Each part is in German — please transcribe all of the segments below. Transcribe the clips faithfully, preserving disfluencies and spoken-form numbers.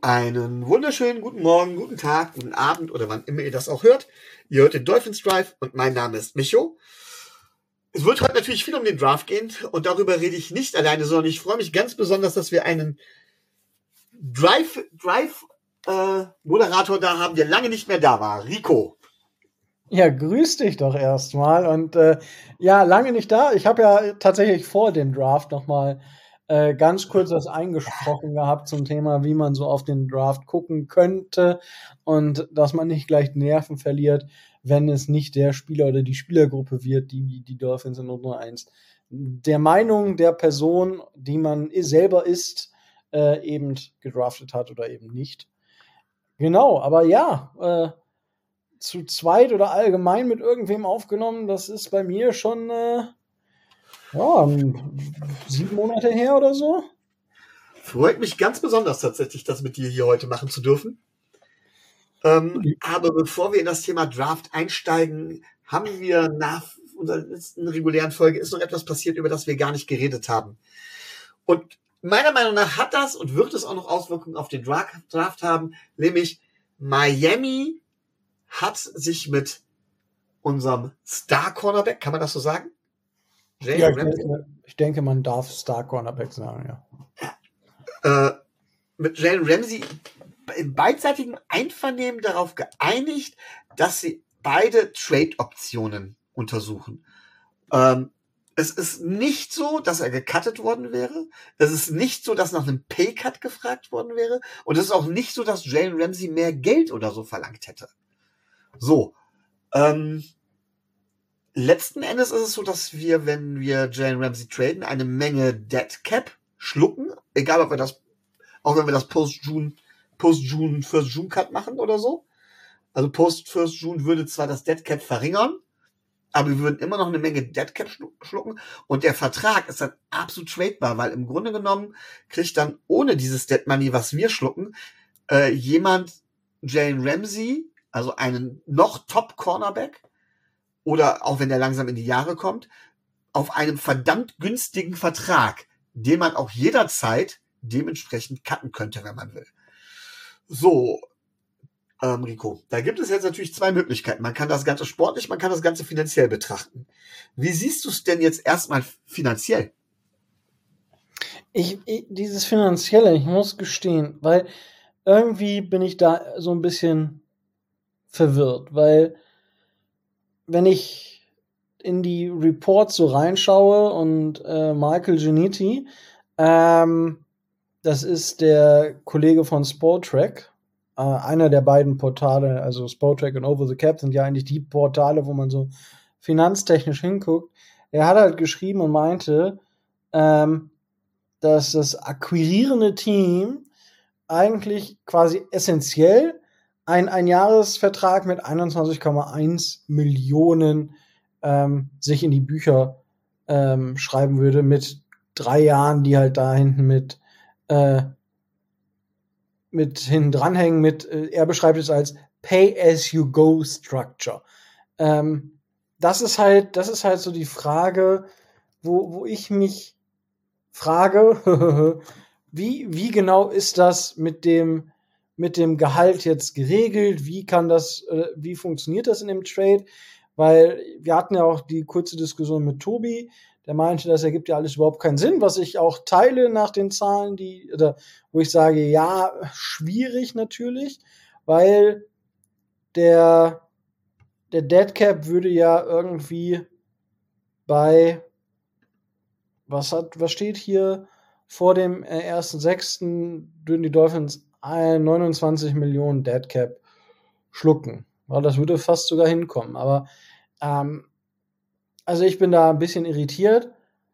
Einen wunderschönen guten Morgen, guten Tag, guten Abend oder wann immer ihr das auch hört. Ihr hört den Dolphins Drive und mein Name ist Micho. Es wird heute natürlich viel um den Draft gehen und darüber rede ich nicht alleine, sondern ich freue mich ganz besonders, dass wir einen Drive, Drive äh, Moderator da haben, der lange nicht mehr da war. Rico. Ja, grüß dich doch erstmal. Und äh, ja, lange nicht da. Ich habe ja tatsächlich vor dem Draft nochmal äh, ganz kurz was eingesprochen gehabt zum Thema, wie man so auf den Draft gucken könnte und dass man nicht gleich Nerven verliert, wenn es nicht der Spieler oder die Spielergruppe wird, die die Dolphins in Runde eins der Meinung der Person, die man selber ist, äh, eben gedraftet hat oder eben nicht. Genau, aber ja, äh, zu zweit oder allgemein mit irgendwem aufgenommen, das ist bei mir schon äh, ja, sieben Monate her oder so. Freut mich ganz besonders tatsächlich, das mit dir hier heute machen zu dürfen. Ähm, aber bevor wir in das Thema Draft einsteigen, haben wir nach unserer letzten regulären Folge ist noch etwas passiert, über das wir gar nicht geredet haben. Und meiner Meinung nach hat das und wird es auch noch Auswirkungen auf den Draft haben, nämlich Miami hat sich mit unserem Star-Cornerback, kann man das so sagen? Jalen ja, ich, denke, ich denke, man darf Star-Cornerback sagen, ja. Äh, mit Jalen Ramsey im beidseitigen Einvernehmen darauf geeinigt, dass sie beide Trade-Optionen untersuchen. Ähm, es ist nicht so, dass er gecuttet worden wäre. Es ist nicht so, dass nach einem Pay-Cut gefragt worden wäre. Und es ist auch nicht so, dass Jalen Ramsey mehr Geld oder so verlangt hätte. So, ähm, letzten Endes ist es so, dass wir, wenn wir Jalen Ramsey traden, eine Menge Dead Cap schlucken, egal ob wir das, auch wenn wir das Post-June, Post-June, First-June-Cut machen oder so. Also Post-First-June würde zwar das Dead Cap verringern, aber wir würden immer noch eine Menge Dead Cap schlucken und der Vertrag ist dann absolut tradebar, weil im Grunde genommen kriegt dann ohne dieses Dead Money, was wir schlucken, äh, jemand Jalen Ramsey, also einen noch Top-Cornerback, oder auch wenn der langsam in die Jahre kommt, auf einem verdammt günstigen Vertrag, den man auch jederzeit dementsprechend cutten könnte, wenn man will. So, ähm, Rico, da gibt es jetzt natürlich zwei Möglichkeiten. Man kann das Ganze sportlich, man kann das Ganze finanziell betrachten. Wie siehst du es denn jetzt erstmal finanziell? Ich, ich, dieses Finanzielle, ich muss gestehen, weil irgendwie bin ich da so ein bisschen verwirrt, weil wenn ich in die Reports so reinschaue und äh, Michael Giannitti, ähm, das ist der Kollege von Spotrac, äh, einer der beiden Portale, also Spotrac und Over the Cap sind ja eigentlich die Portale, wo man so finanztechnisch hinguckt. Er hat halt geschrieben und meinte, ähm, dass das akquirierende Team eigentlich quasi essentiell ein Einjahresvertrag mit einundzwanzig Komma eins Millionen ähm, sich in die Bücher ähm, schreiben würde, mit drei Jahren, die halt da hinten mit äh, mit hinten dranhängen, mit, äh, er beschreibt es als Pay-as-you-go-Structure. Ähm, das ist halt, das ist halt so die Frage, wo, wo ich mich frage, wie, wie genau ist das mit dem, mit dem Gehalt jetzt geregelt? Wie kann das, äh, wie funktioniert das in dem Trade? Weil wir hatten ja auch die kurze Diskussion mit Tobi, der meinte, das ergibt ja alles überhaupt keinen Sinn, was ich auch teile nach den Zahlen, die, oder wo ich sage, ja, schwierig natürlich, weil der, der Dead Cap würde ja irgendwie bei, was hat, was steht hier, vor dem äh, ersten sechsten würden die Dolphins neunundzwanzig Millionen Dead Cap schlucken. Ja, das würde fast sogar hinkommen, aber ähm, also ich bin da ein bisschen irritiert.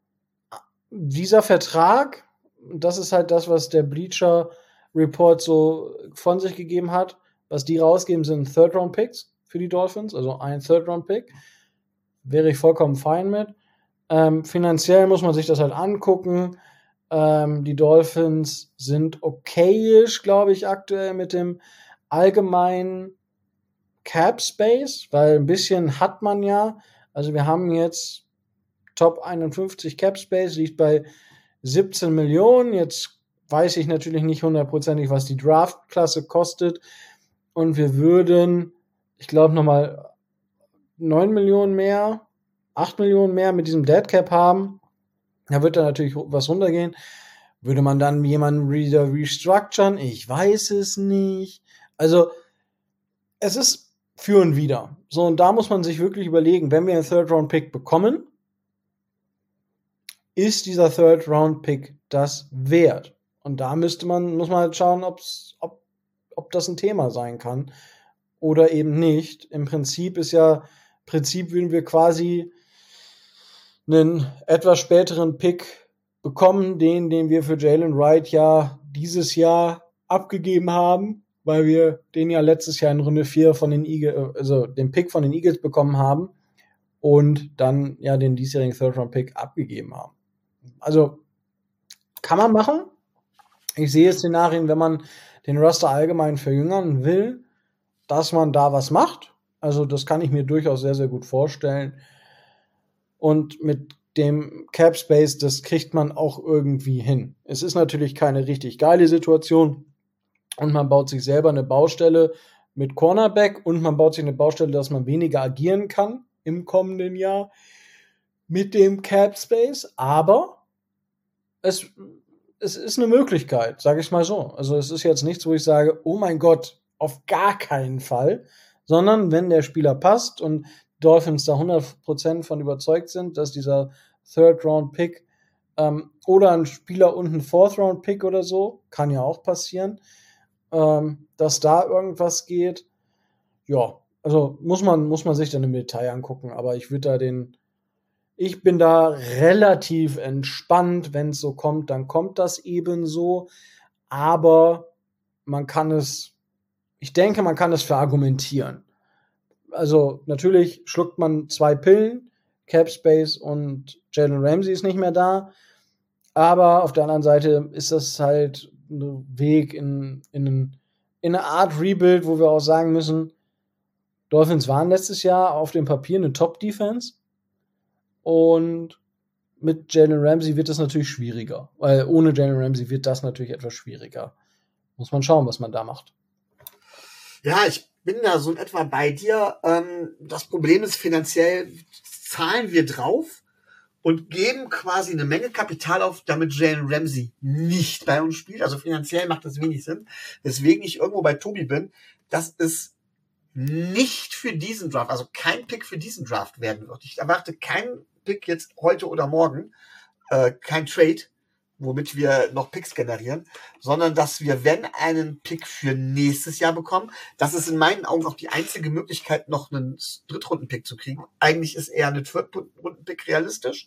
Dieser Vertrag, das ist halt das, was der Bleacher Report so von sich gegeben hat. Was die rausgeben, sind Third-Round-Picks für die Dolphins, also ein Third-Round-Pick. Wäre ich vollkommen fein mit. Ähm, finanziell muss man sich das halt angucken. Ähm, die Dolphins sind okayisch, glaube ich, aktuell mit dem allgemeinen Cap Space, weil ein bisschen hat man ja. Also wir haben jetzt Top einundfünfzig Cap Space, liegt bei siebzehn Millionen. Jetzt weiß ich natürlich nicht hundertprozentig, was die Draft-Klasse kostet. Und wir würden, ich glaube, nochmal neun Millionen mehr, acht Millionen mehr mit diesem Dead Cap haben. Da wird da natürlich was runtergehen. Würde man dann jemanden wieder restructuren? Ich weiß es nicht. Also, es ist für und wider. So, und da muss man sich wirklich überlegen, wenn wir einen Third-Round-Pick bekommen, ist dieser Third-Round-Pick das wert? Und da müsste man, muss man halt schauen, ob's, ob, ob das ein Thema sein kann oder eben nicht. Im Prinzip ist ja, Prinzip würden wir quasi einen etwas späteren Pick bekommen, den, den wir für Jalen Wright ja dieses Jahr abgegeben haben, weil wir den ja letztes Jahr in Runde vier von den Eagles, also den Pick von den Eagles bekommen haben und dann ja den diesjährigen Third-Round-Pick abgegeben haben. Also kann man machen. Ich sehe Szenarien, wenn man den Roster allgemein verjüngern will, dass man da was macht. Also das kann ich mir durchaus sehr, sehr gut vorstellen. Und mit dem Cap Space, das kriegt man auch irgendwie hin. Es ist natürlich keine richtig geile Situation und man baut sich selber eine Baustelle mit Cornerback und man baut sich eine Baustelle, dass man weniger agieren kann im kommenden Jahr mit dem Cap Space, aber es, es ist eine Möglichkeit, sage ich mal so. Also es ist jetzt nichts, wo ich sage, oh mein Gott, auf gar keinen Fall, sondern wenn der Spieler passt und Dolphins da hundert Prozent von überzeugt sind, dass dieser Third-Round-Pick ähm, oder ein Spieler und ein Fourth-Round-Pick oder so, kann ja auch passieren, ähm, dass da irgendwas geht. Ja, also muss man, muss man sich dann im Detail angucken, aber ich würde da den, ich bin da relativ entspannt, wenn es so kommt, dann kommt das eben so, aber man kann es, ich denke, man kann es verargumentieren. Also natürlich schluckt man zwei Pillen, Cap Space und Jalen Ramsey ist nicht mehr da, aber auf der anderen Seite ist das halt ein Weg in, in, in eine Art Rebuild, wo wir auch sagen müssen, Dolphins waren letztes Jahr auf dem Papier eine Top-Defense und mit Jalen Ramsey wird das natürlich schwieriger, weil ohne Jalen Ramsey wird das natürlich etwas schwieriger. Muss man schauen, was man da macht. Ja, ich bin da so in etwa bei dir. Ähm, das Problem ist, finanziell zahlen wir drauf und geben quasi eine Menge Kapital auf, damit Jalen Ramsey nicht bei uns spielt. Also finanziell macht das wenig Sinn. Weswegen ich irgendwo bei Tobi bin, dass es nicht für diesen Draft, also kein Pick für diesen Draft werden wird. Ich erwarte keinen Pick jetzt heute oder morgen, äh, kein Trade, womit wir noch Picks generieren, sondern dass wir, wenn, einen Pick für nächstes Jahr bekommen. Das ist in meinen Augen auch die einzige Möglichkeit, noch einen Drittrunden-Pick zu kriegen. Eigentlich ist eher ein Viertrunden-Pick realistisch.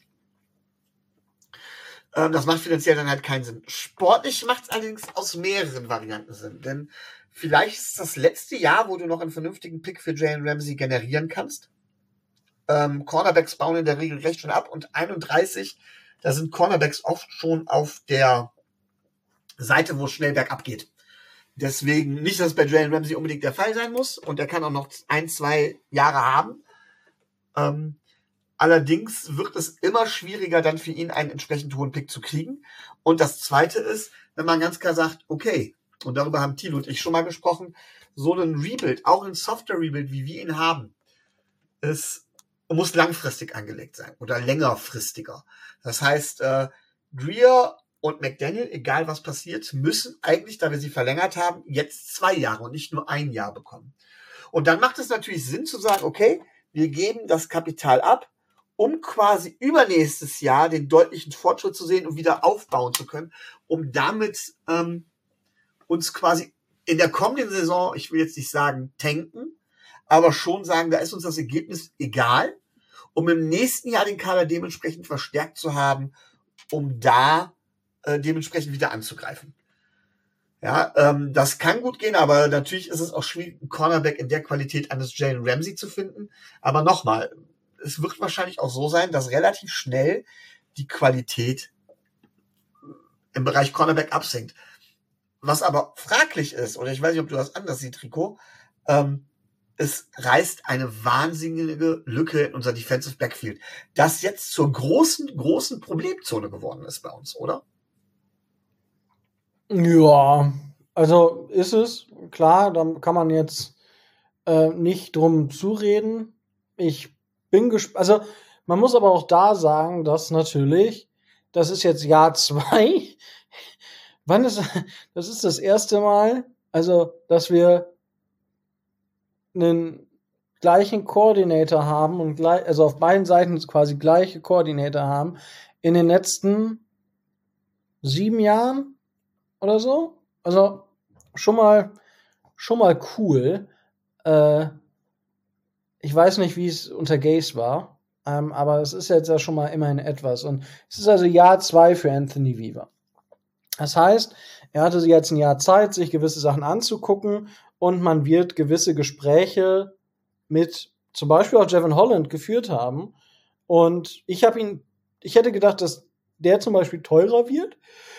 Ähm, das macht finanziell dann halt keinen Sinn. Sportlich macht es allerdings aus mehreren Varianten Sinn, denn vielleicht ist das letzte Jahr, wo du noch einen vernünftigen Pick für Jalen Ramsey generieren kannst. Ähm, Cornerbacks bauen in der Regel recht schon ab und einunddreißig, da sind Cornerbacks oft schon auf der Seite, wo es schnell bergab geht. Deswegen nicht, dass es bei Jalen Ramsey unbedingt der Fall sein muss und er kann auch noch ein, zwei Jahre haben. Ähm, allerdings wird es immer schwieriger, dann für ihn einen entsprechend hohen Pick zu kriegen. Und das Zweite ist, wenn man ganz klar sagt, okay, und darüber haben Thilo und ich schon mal gesprochen, so ein Rebuild, auch ein Software-Rebuild, wie wir ihn haben, ist muss langfristig angelegt sein oder längerfristiger. Das heißt, äh, Greer und McDaniel, egal was passiert, müssen eigentlich, da wir sie verlängert haben, jetzt zwei Jahre und nicht nur ein Jahr bekommen. Und dann macht es natürlich Sinn zu sagen, okay, wir geben das Kapital ab, um quasi übernächstes Jahr den deutlichen Fortschritt zu sehen und wieder aufbauen zu können, um damit ähm, uns quasi in der kommenden Saison, ich will jetzt nicht sagen tanken, aber schon sagen, da ist uns das Ergebnis egal, um im nächsten Jahr den Kader dementsprechend verstärkt zu haben, um da äh, dementsprechend wieder anzugreifen. Ja, ähm, das kann gut gehen, aber natürlich ist es auch schwierig, einen Cornerback in der Qualität eines Jalen Ramsey zu finden. Aber nochmal, es wird wahrscheinlich auch so sein, dass relativ schnell die Qualität im Bereich Cornerback absinkt. Was aber fraglich ist, oder ich weiß nicht, ob du das anders siehst, Rico, ähm, es reißt eine wahnsinnige Lücke in unser Defensive Backfield, das jetzt zur großen, großen Problemzone geworden ist bei uns, oder? Ja, also ist es. Klar, da kann man jetzt äh, nicht drum zureden. Ich bin gespannt. Also man muss aber auch da sagen, dass natürlich, das ist jetzt Jahr zwei. Wann ist, das ist das erste Mal, also, dass wir einen gleichen Koordinator haben und gleich, also auf beiden Seiten quasi gleiche Koordinator haben in den letzten sieben Jahren oder so. Also schon mal, schon mal cool. Äh, ich weiß nicht, wie es unter Gaze war, ähm, aber es ist jetzt ja schon mal immerhin etwas. Und es ist also Jahr zwei für Anthony Weaver. Das heißt, er hatte jetzt ein Jahr Zeit, sich gewisse Sachen anzugucken und man wird gewisse Gespräche mit zum Beispiel auch Jevon Holland geführt haben. Und ich habe ihn, ich hätte gedacht, dass der zum Beispiel teurer wird,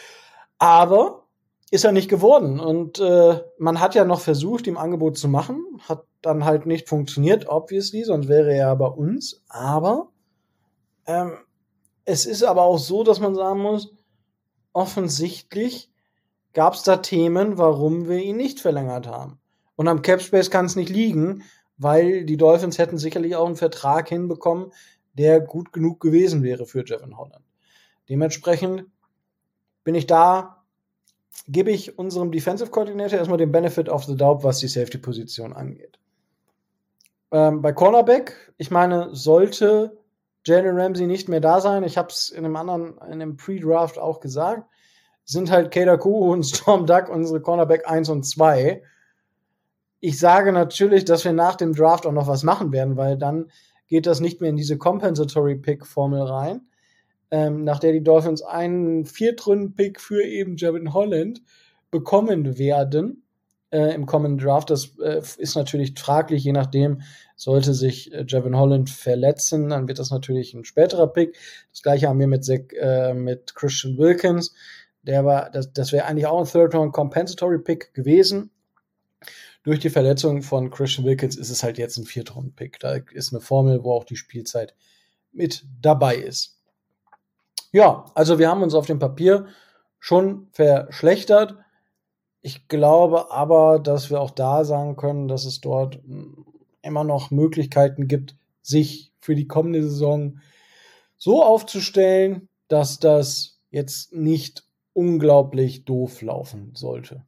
aber ist er nicht geworden. Und äh, man hat ja noch versucht, ihm Angebot zu machen, hat dann halt nicht funktioniert, obviously, sonst wäre er ja bei uns. Aber ähm, es ist aber auch so, dass man sagen muss, offensichtlich gab es da Themen, warum wir ihn nicht verlängert haben. Und am Capspace kann es nicht liegen, weil die Dolphins hätten sicherlich auch einen Vertrag hinbekommen, der gut genug gewesen wäre für Jevon Holland. Dementsprechend bin ich da, gebe ich unserem Defensive Coordinator erstmal den Benefit of the doubt, was die Safety-Position angeht. Ähm, bei Cornerback, ich meine, sollte Jalen Ramsey nicht mehr da sein, ich habe es in einem anderen, in einem Pre-Draft auch gesagt, sind halt Kader Kuhu und Storm Duck unsere Cornerback eins und zwei. Ich sage natürlich, dass wir nach dem Draft auch noch was machen werden, weil dann geht das nicht mehr in diese Compensatory-Pick-Formel rein, ähm, nach der die Dolphins einen Viertrunden-Pick für eben Jevon Holland bekommen werden äh, im kommenden Draft. Das äh, ist natürlich fraglich, je nachdem, sollte sich äh, Jevon Holland verletzen, dann wird das natürlich ein späterer Pick. Das gleiche haben wir mit, Zach, äh, mit Christian Wilkins. Der war, das, das wäre eigentlich auch ein Third-Round-Compensatory-Pick gewesen. Durch die Verletzung von Christian Wilkins ist es halt jetzt ein Viertrunden-Pick. Da ist eine Formel, wo auch die Spielzeit mit dabei ist. Ja, also wir haben uns auf dem Papier schon verschlechtert. Ich glaube aber, dass wir auch da sagen können, dass es dort immer noch Möglichkeiten gibt, sich für die kommende Saison so aufzustellen, dass das jetzt nicht unglaublich doof laufen sollte.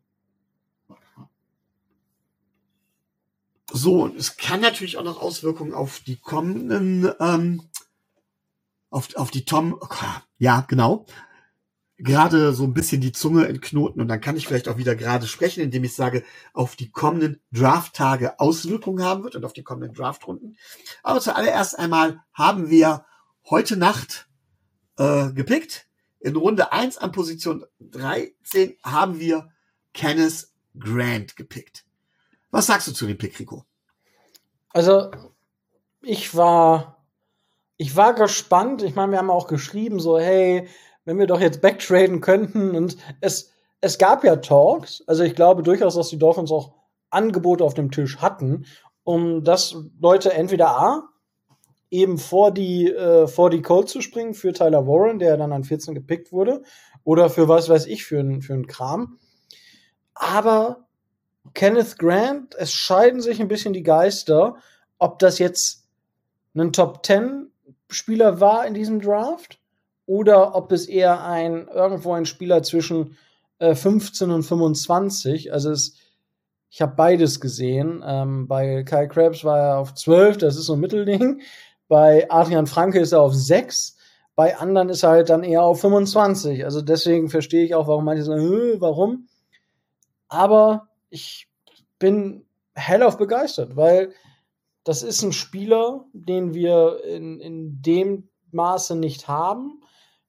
So, und es kann natürlich auch noch Auswirkungen auf die kommenden, ähm, auf, auf die Tom, ja, genau, gerade so ein bisschen die Zunge entknoten und dann kann ich vielleicht auch wieder gerade sprechen, indem ich sage, auf die kommenden Draft-Tage Auswirkungen haben wird und auf die kommenden Draft-Runden. Aber zuallererst einmal haben wir heute Nacht äh, gepickt. In Runde eins an Position dreizehn haben wir Kenneth Grant gepickt. Was sagst du zu dem Pick, Rico? Also, ich war, ich war gespannt. Ich meine, wir haben auch geschrieben, so, hey, wenn wir doch jetzt backtraden könnten. Und es, es gab ja Talks. Also, ich glaube durchaus, dass die Dolphins auch Angebote auf dem Tisch hatten, um das Leute entweder A, eben vor die, äh, vor die Colts zu springen für Tyler Warren, der dann an vierzehn gepickt wurde, oder für was weiß ich, für einen für einen Kram. Aber Kenneth Grant, es scheiden sich ein bisschen die Geister, ob das jetzt ein Top zehn Spieler war in diesem Draft oder ob es eher ein irgendwo ein Spieler zwischen äh, fünfzehn und fünfundzwanzig. Also es, ich habe beides gesehen. Ähm, bei Kyle Krabs war er auf zwölf, das ist so ein Mittelding. Bei Adrian Franke ist er auf sechs. Bei anderen ist er halt dann eher auf fünfundzwanzig. Also deswegen verstehe ich auch, warum manche sagen, äh, warum. Aber ich bin hellauf begeistert, weil das ist ein Spieler, den wir in, in dem Maße nicht haben,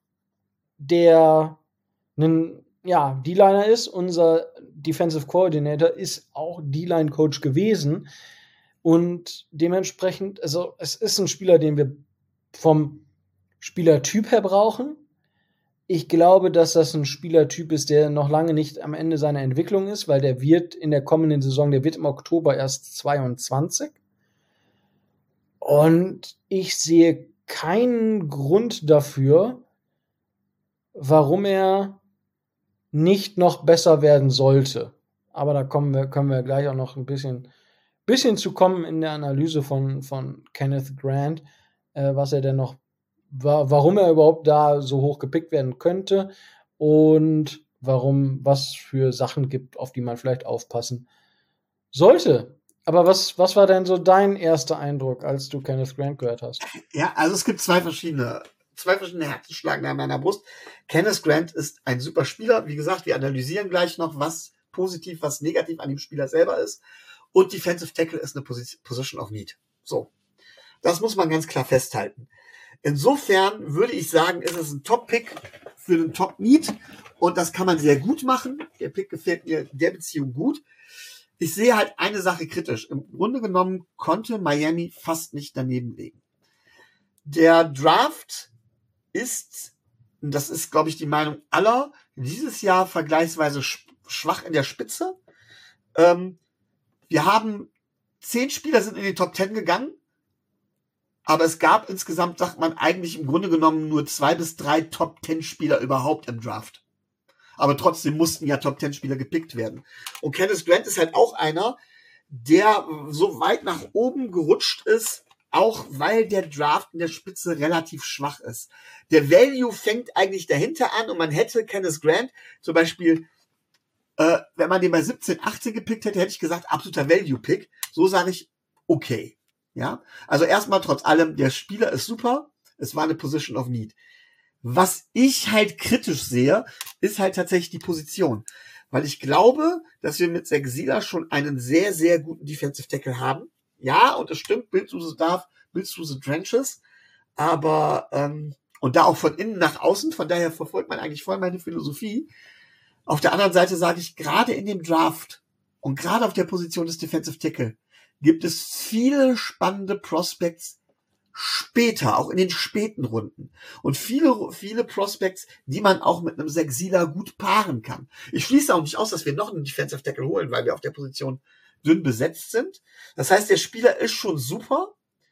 der ein ja, D-Liner ist. Unser Defensive Coordinator ist auch D-Line-Coach gewesen. Und dementsprechend, also es ist ein Spieler, den wir vom Spielertyp her brauchen. Ich glaube, dass das ein Spielertyp ist, der noch lange nicht am Ende seiner Entwicklung ist, weil der wird in der kommenden Saison, der wird im Oktober erst zweiundzwanzig. Und ich sehe keinen Grund dafür, warum er nicht noch besser werden sollte. Aber da kommen wir, können wir gleich auch noch ein bisschen, bisschen zu kommen in der Analyse von, von Kenneth Grant, äh, was er denn noch, wa- warum er überhaupt da so hoch gepickt werden könnte und warum, was für Sachen gibt, auf die man vielleicht aufpassen sollte. Aber was, was war denn so dein erster Eindruck, als du Kenneth Grant gehört hast? Ja, also es gibt zwei verschiedene, zwei verschiedene Herzschlagen an meiner Brust. Kenneth Grant ist ein super Spieler. Wie gesagt, wir analysieren gleich noch, was positiv, was negativ an dem Spieler selber ist. Und Defensive Tackle ist eine Position of Need. So. Das muss man ganz klar festhalten. Insofern würde ich sagen, ist es ein Top-Pick für den Top-Need. Und das kann man sehr gut machen. Der Pick gefällt mir in der Beziehung gut. Ich sehe halt eine Sache kritisch. Im Grunde genommen konnte Miami fast nicht daneben liegen. Der Draft ist, und das ist, glaube ich, die Meinung aller, dieses Jahr vergleichsweise schwach in der Spitze. Ähm, wir haben zehn Spieler sind in die Top Ten gegangen, aber es gab insgesamt, sagt man, eigentlich im Grunde genommen nur zwei bis drei Top Ten Spieler überhaupt im Draft. Aber trotzdem mussten ja Top Ten Spieler gepickt werden. Und Kenneth Grant ist halt auch einer, der so weit nach oben gerutscht ist, auch weil der Draft in der Spitze relativ schwach ist. Der Value fängt eigentlich dahinter an und man hätte Kenneth Grant zum Beispiel, äh, wenn man den bei siebzehn, achtzehn gepickt hätte, hätte ich gesagt, absoluter Value-Pick. So sage ich, okay. Ja, also erstmal trotz allem, der Spieler ist super. Es war eine Position of Need. Was ich halt kritisch sehe, ist halt tatsächlich die Position. Weil ich glaube, dass wir mit Zach Sieler schon einen sehr, sehr guten Defensive Tackle haben. Ja, und es stimmt, build to the Staff, build to the trenches. Aber, ähm, und da auch von innen nach außen, von daher verfolgt man eigentlich voll meine Philosophie. Auf der anderen Seite sage ich, gerade in dem Draft und gerade auf der Position des Defensive Tackle gibt es viele spannende Prospects später, auch in den späten Runden. Und viele, viele Prospects, die man auch mit einem Zach Sieler gut paaren kann. Ich schließe auch nicht aus, dass wir noch einen Defensive Tackle holen, weil wir auf der Position dünn besetzt sind. Das heißt, der Spieler ist schon super.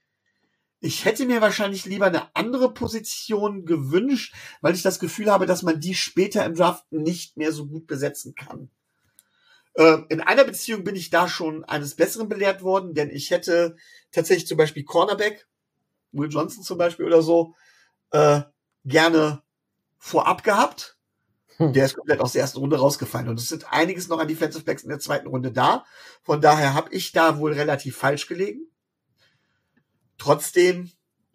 Ich hätte mir wahrscheinlich lieber eine andere Position gewünscht, weil ich das Gefühl habe, dass man die später im Draft nicht mehr so gut besetzen kann. Äh, in einer Beziehung bin ich da schon eines Besseren belehrt worden, denn ich hätte tatsächlich zum Beispiel Cornerback, Will Johnson zum Beispiel oder so, äh, gerne vorab gehabt. Hm. Der ist komplett aus der ersten Runde rausgefallen. Und es sind einiges noch an Defensive Backs in der zweiten Runde da. Von daher habe ich da wohl relativ falsch gelegen. Trotzdem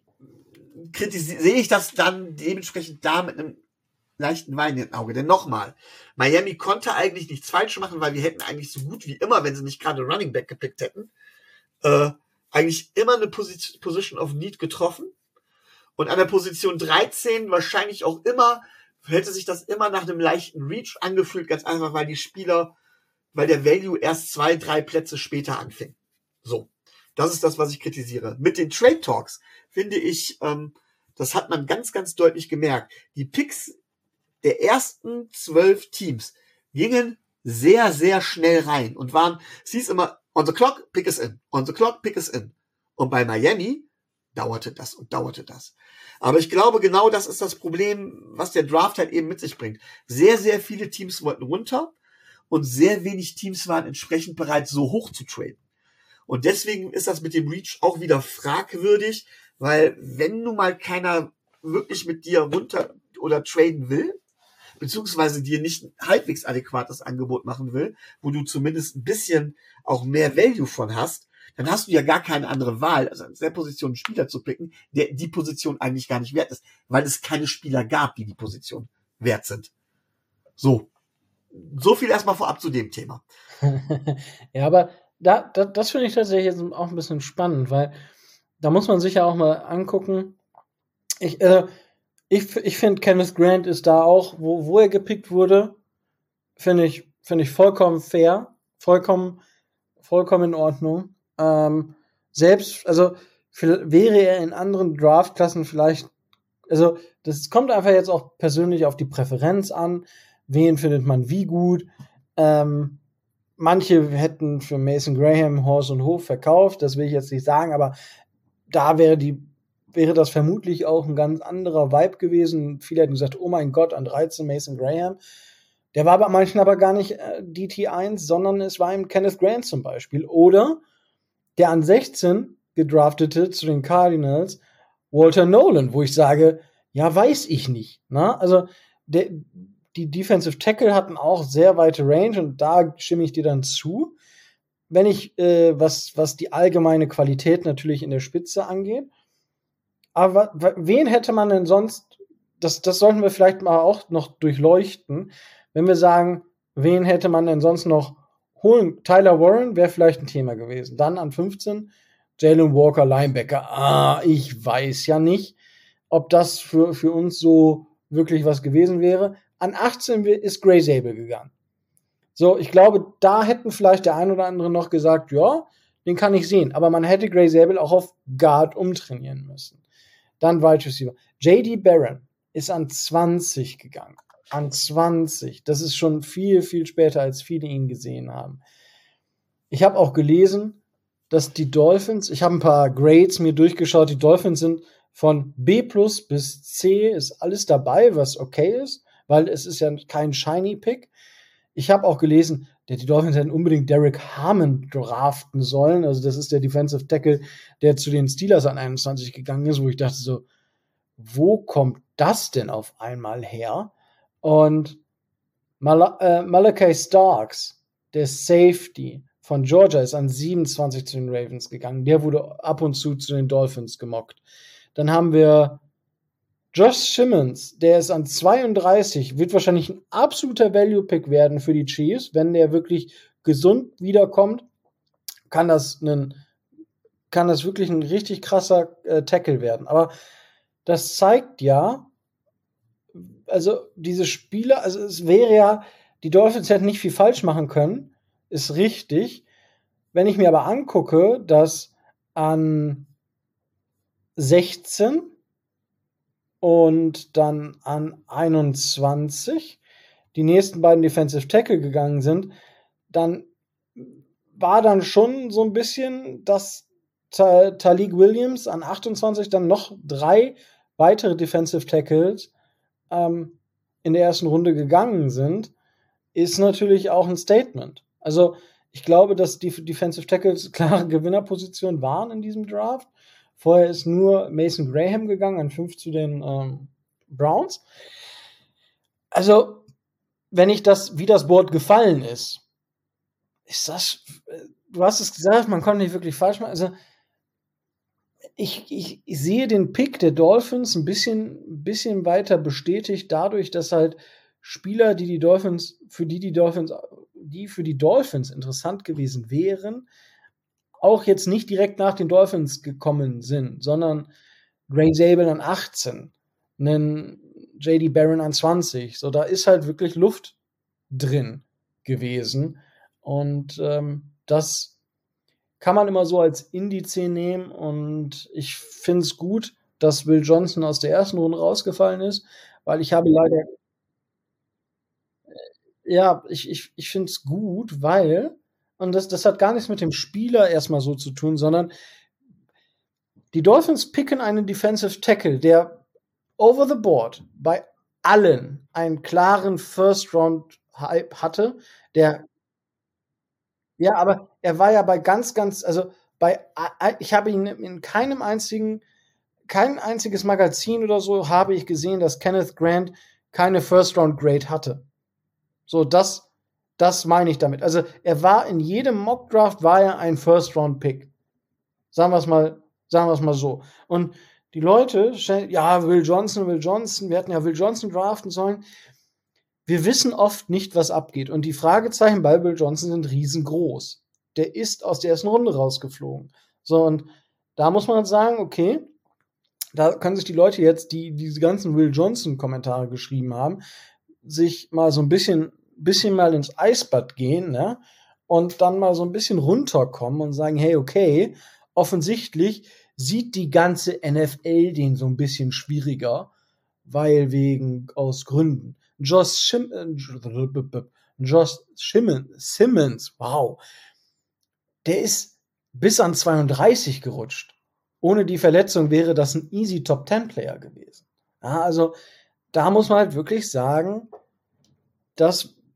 sehe ich das dann dementsprechend da mit einem leichten Wein in den Auge. Denn nochmal, Miami konnte eigentlich nichts falsch machen, weil wir hätten eigentlich so gut wie immer, wenn sie nicht gerade Running Back gepickt hätten, äh, eigentlich immer eine Posi- Position of Need getroffen. Und an der Position dreizehn wahrscheinlich auch immer, hätte sich das immer nach einem leichten Reach angefühlt, ganz einfach, weil die Spieler, weil der Value erst zwei, drei Plätze später anfing. So. Das ist das, was ich kritisiere. Mit den Trade Talks finde ich, ähm, das hat man ganz, ganz deutlich gemerkt. Die Picks der ersten zwölf Teams gingen sehr, sehr schnell rein und waren, es hieß immer, on the clock, pick is in. On the clock, pick is in. Und bei Miami dauerte das und dauerte das. Aber ich glaube, genau das ist das Problem, was der Draft halt eben mit sich bringt. Sehr, sehr viele Teams wollten runter und sehr wenig Teams waren entsprechend bereit, so hoch zu traden. Und deswegen ist das mit dem Reach auch wieder fragwürdig, weil wenn nun mal keiner wirklich mit dir runter oder traden will, beziehungsweise dir nicht ein halbwegs adäquates Angebot machen will, wo du zumindest ein bisschen auch mehr Value von hast, dann hast du ja gar keine andere Wahl, also an der Position einen Spieler zu picken, der die Position eigentlich gar nicht wert ist, weil es keine Spieler gab, die die Position wert sind. So. So viel erstmal vorab zu dem Thema. Ja, aber da, da, das finde ich tatsächlich jetzt auch ein bisschen spannend, weil da muss man sich ja auch mal angucken. Ich, äh, ich, ich finde, Kenneth Grant ist da auch, wo, wo er gepickt wurde, finde ich, finde ich vollkommen fair, vollkommen, vollkommen in Ordnung. Ähm, selbst, also wäre er in anderen Draftklassen vielleicht, also das kommt einfach jetzt auch persönlich auf die Präferenz an, wen findet man wie gut. Ähm, manche hätten für Mason Graham Haus und Hof verkauft, das will ich jetzt nicht sagen, aber da wäre die wäre das vermutlich auch ein ganz anderer Vibe gewesen. Viele hätten gesagt, oh mein Gott, an dreizehn Mason Graham. Der war bei manchen aber gar nicht äh, D T eins, sondern es war ihm Kenneth Grant zum Beispiel. Oder der an sechzehn gedraftete zu den Cardinals, Walter Nolan, wo ich sage, ja, weiß ich nicht. Ne? Also der, die Defensive Tackle hatten auch sehr weite Range und da stimme ich dir dann zu. Wenn ich, äh, was, was die allgemeine Qualität natürlich in der Spitze angeht. Aber wen hätte man denn sonst, das, das sollten wir vielleicht mal auch noch durchleuchten, wenn wir sagen, wen hätte man denn sonst noch holen? Tyler Warren wäre vielleicht ein Thema gewesen. Dann an fünfzehn Jalen Walker, Linebacker. Ah, ich weiß ja nicht, ob das für, für uns so wirklich was gewesen wäre. An achtzehn ist Gray Zabel gegangen. So, ich glaube, da hätten vielleicht der ein oder andere noch gesagt, ja, den kann ich sehen. Aber man hätte Gray Zabel auch auf Guard umtrainieren müssen. Dann Wide Receiver. J D Barron ist an zwanzig gegangen. An zwanzig. Das ist schon viel, viel später, als viele ihn gesehen haben. Ich habe auch gelesen, dass die Dolphins, ich habe ein paar Grades mir durchgeschaut, die Dolphins sind von B plus bis C, ist alles dabei, was okay ist, weil es ist ja kein Shiny Pick. Ich habe auch gelesen, der die Dolphins hätten unbedingt Derek Harmon draften sollen. Also das ist der Defensive Tackle, der zu den Steelers an einundzwanzig gegangen ist, wo ich dachte so, wo kommt das denn auf einmal her? Und Mal- äh, Malachi Starks, der Safety von Georgia, ist an siebenundzwanzig zu den Ravens gegangen. Der wurde ab und zu zu den Dolphins gemockt. Dann haben wir Josh Simmons, der ist an zweiunddreißig, wird wahrscheinlich ein absoluter Value-Pick werden für die Chiefs. Wenn der wirklich gesund wiederkommt, kann das, ein, kann das wirklich ein richtig krasser äh, Tackle werden. Aber das zeigt ja, also diese Spieler, also es wäre ja, die Dolphins hätten nicht viel falsch machen können, ist richtig. Wenn ich mir aber angucke, dass an sechzehn und dann an einundzwanzig die nächsten beiden Defensive Tackle gegangen sind, dann war dann schon so ein bisschen, dass Ta- Talik Williams an achtundzwanzig dann noch drei weitere Defensive Tackles ähm, in der ersten Runde gegangen sind, ist natürlich auch ein Statement. Also ich glaube, dass die Defensive Tackles klare Gewinnerposition waren in diesem Draft. Vorher ist nur Mason Graham gegangen, an fünf zu den ähm, Browns. Also, wenn ich das, wie das Board gefallen ist, ist das, du hast es gesagt, man konnte nicht wirklich falsch machen. Also, ich, ich, ich sehe den Pick der Dolphins ein bisschen, ein bisschen weiter bestätigt dadurch, dass halt Spieler, die die Dolphins, für die die Dolphins, die für die Dolphins interessant gewesen wären, auch jetzt nicht direkt nach den Dolphins gekommen sind, sondern Gray Zabel an achtzehn, einen J D Barron an zwanzig. So, da ist halt wirklich Luft drin gewesen. Und ähm, das kann man immer so als Indiz nehmen. Und ich finde es gut, dass Will Johnson aus der ersten Runde rausgefallen ist, weil ich habe leider ja, ich, ich, ich finde es gut, weil, und das, das hat gar nichts mit dem Spieler erstmal so zu tun, sondern die Dolphins picken einen Defensive Tackle, der over the board bei allen einen klaren First-Round-Hype hatte, der, ja, aber er war ja bei ganz, ganz, also bei, ich habe ihn in keinem einzigen, kein einziges Magazin oder so habe ich gesehen, dass Kenneth Grant keine First-Round-Grade hatte. So, das, das meine ich damit. Also, er war in jedem Mock-Draft war er ein First-Round-Pick. Sagen wir es mal, sagen wir es mal so. Und die Leute stellen, ja, Will Johnson, Will Johnson, wir hätten ja Will Johnson draften sollen. Wir wissen oft nicht, was abgeht. Und die Fragezeichen bei Will Johnson sind riesengroß. Der ist aus der ersten Runde rausgeflogen. So, und da muss man sagen, okay, da können sich die Leute jetzt, die diese ganzen Will Johnson-Kommentare geschrieben haben, sich mal so ein bisschen, bisschen mal ins Eisbad gehen, ne? Und dann mal so ein bisschen runterkommen und sagen, hey, okay, offensichtlich sieht die ganze N F L den so ein bisschen schwieriger, weil wegen, aus Gründen. Josh, Schim äh, Josh Simmons, Simmons, wow, der ist bis an zweiunddreißig gerutscht. Ohne die Verletzung wäre das ein easy Top Ten Player gewesen. Ja, also da muss man halt wirklich sagen, dass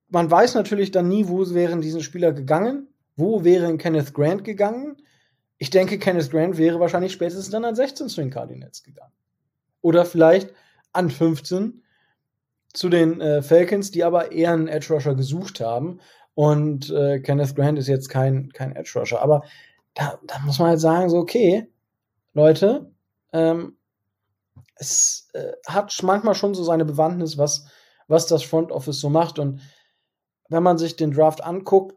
man weiß natürlich dann nie, wo wären diesen Spieler gegangen, wo wäre Kenneth Grant gegangen. Ich denke, Kenneth Grant wäre wahrscheinlich spätestens dann an sechzehn zu den Cardinals gegangen. Oder vielleicht an fünfzehn zu den äh, Falcons, die aber eher einen Edge Rusher gesucht haben. Und äh, Kenneth Grant ist jetzt kein, kein Edge Rusher. Aber da, da muss man halt sagen, so, okay, Leute, ähm, es äh, hat manchmal schon so seine Bewandtnis, was, was das Front Office so macht. Und wenn man sich den Draft anguckt,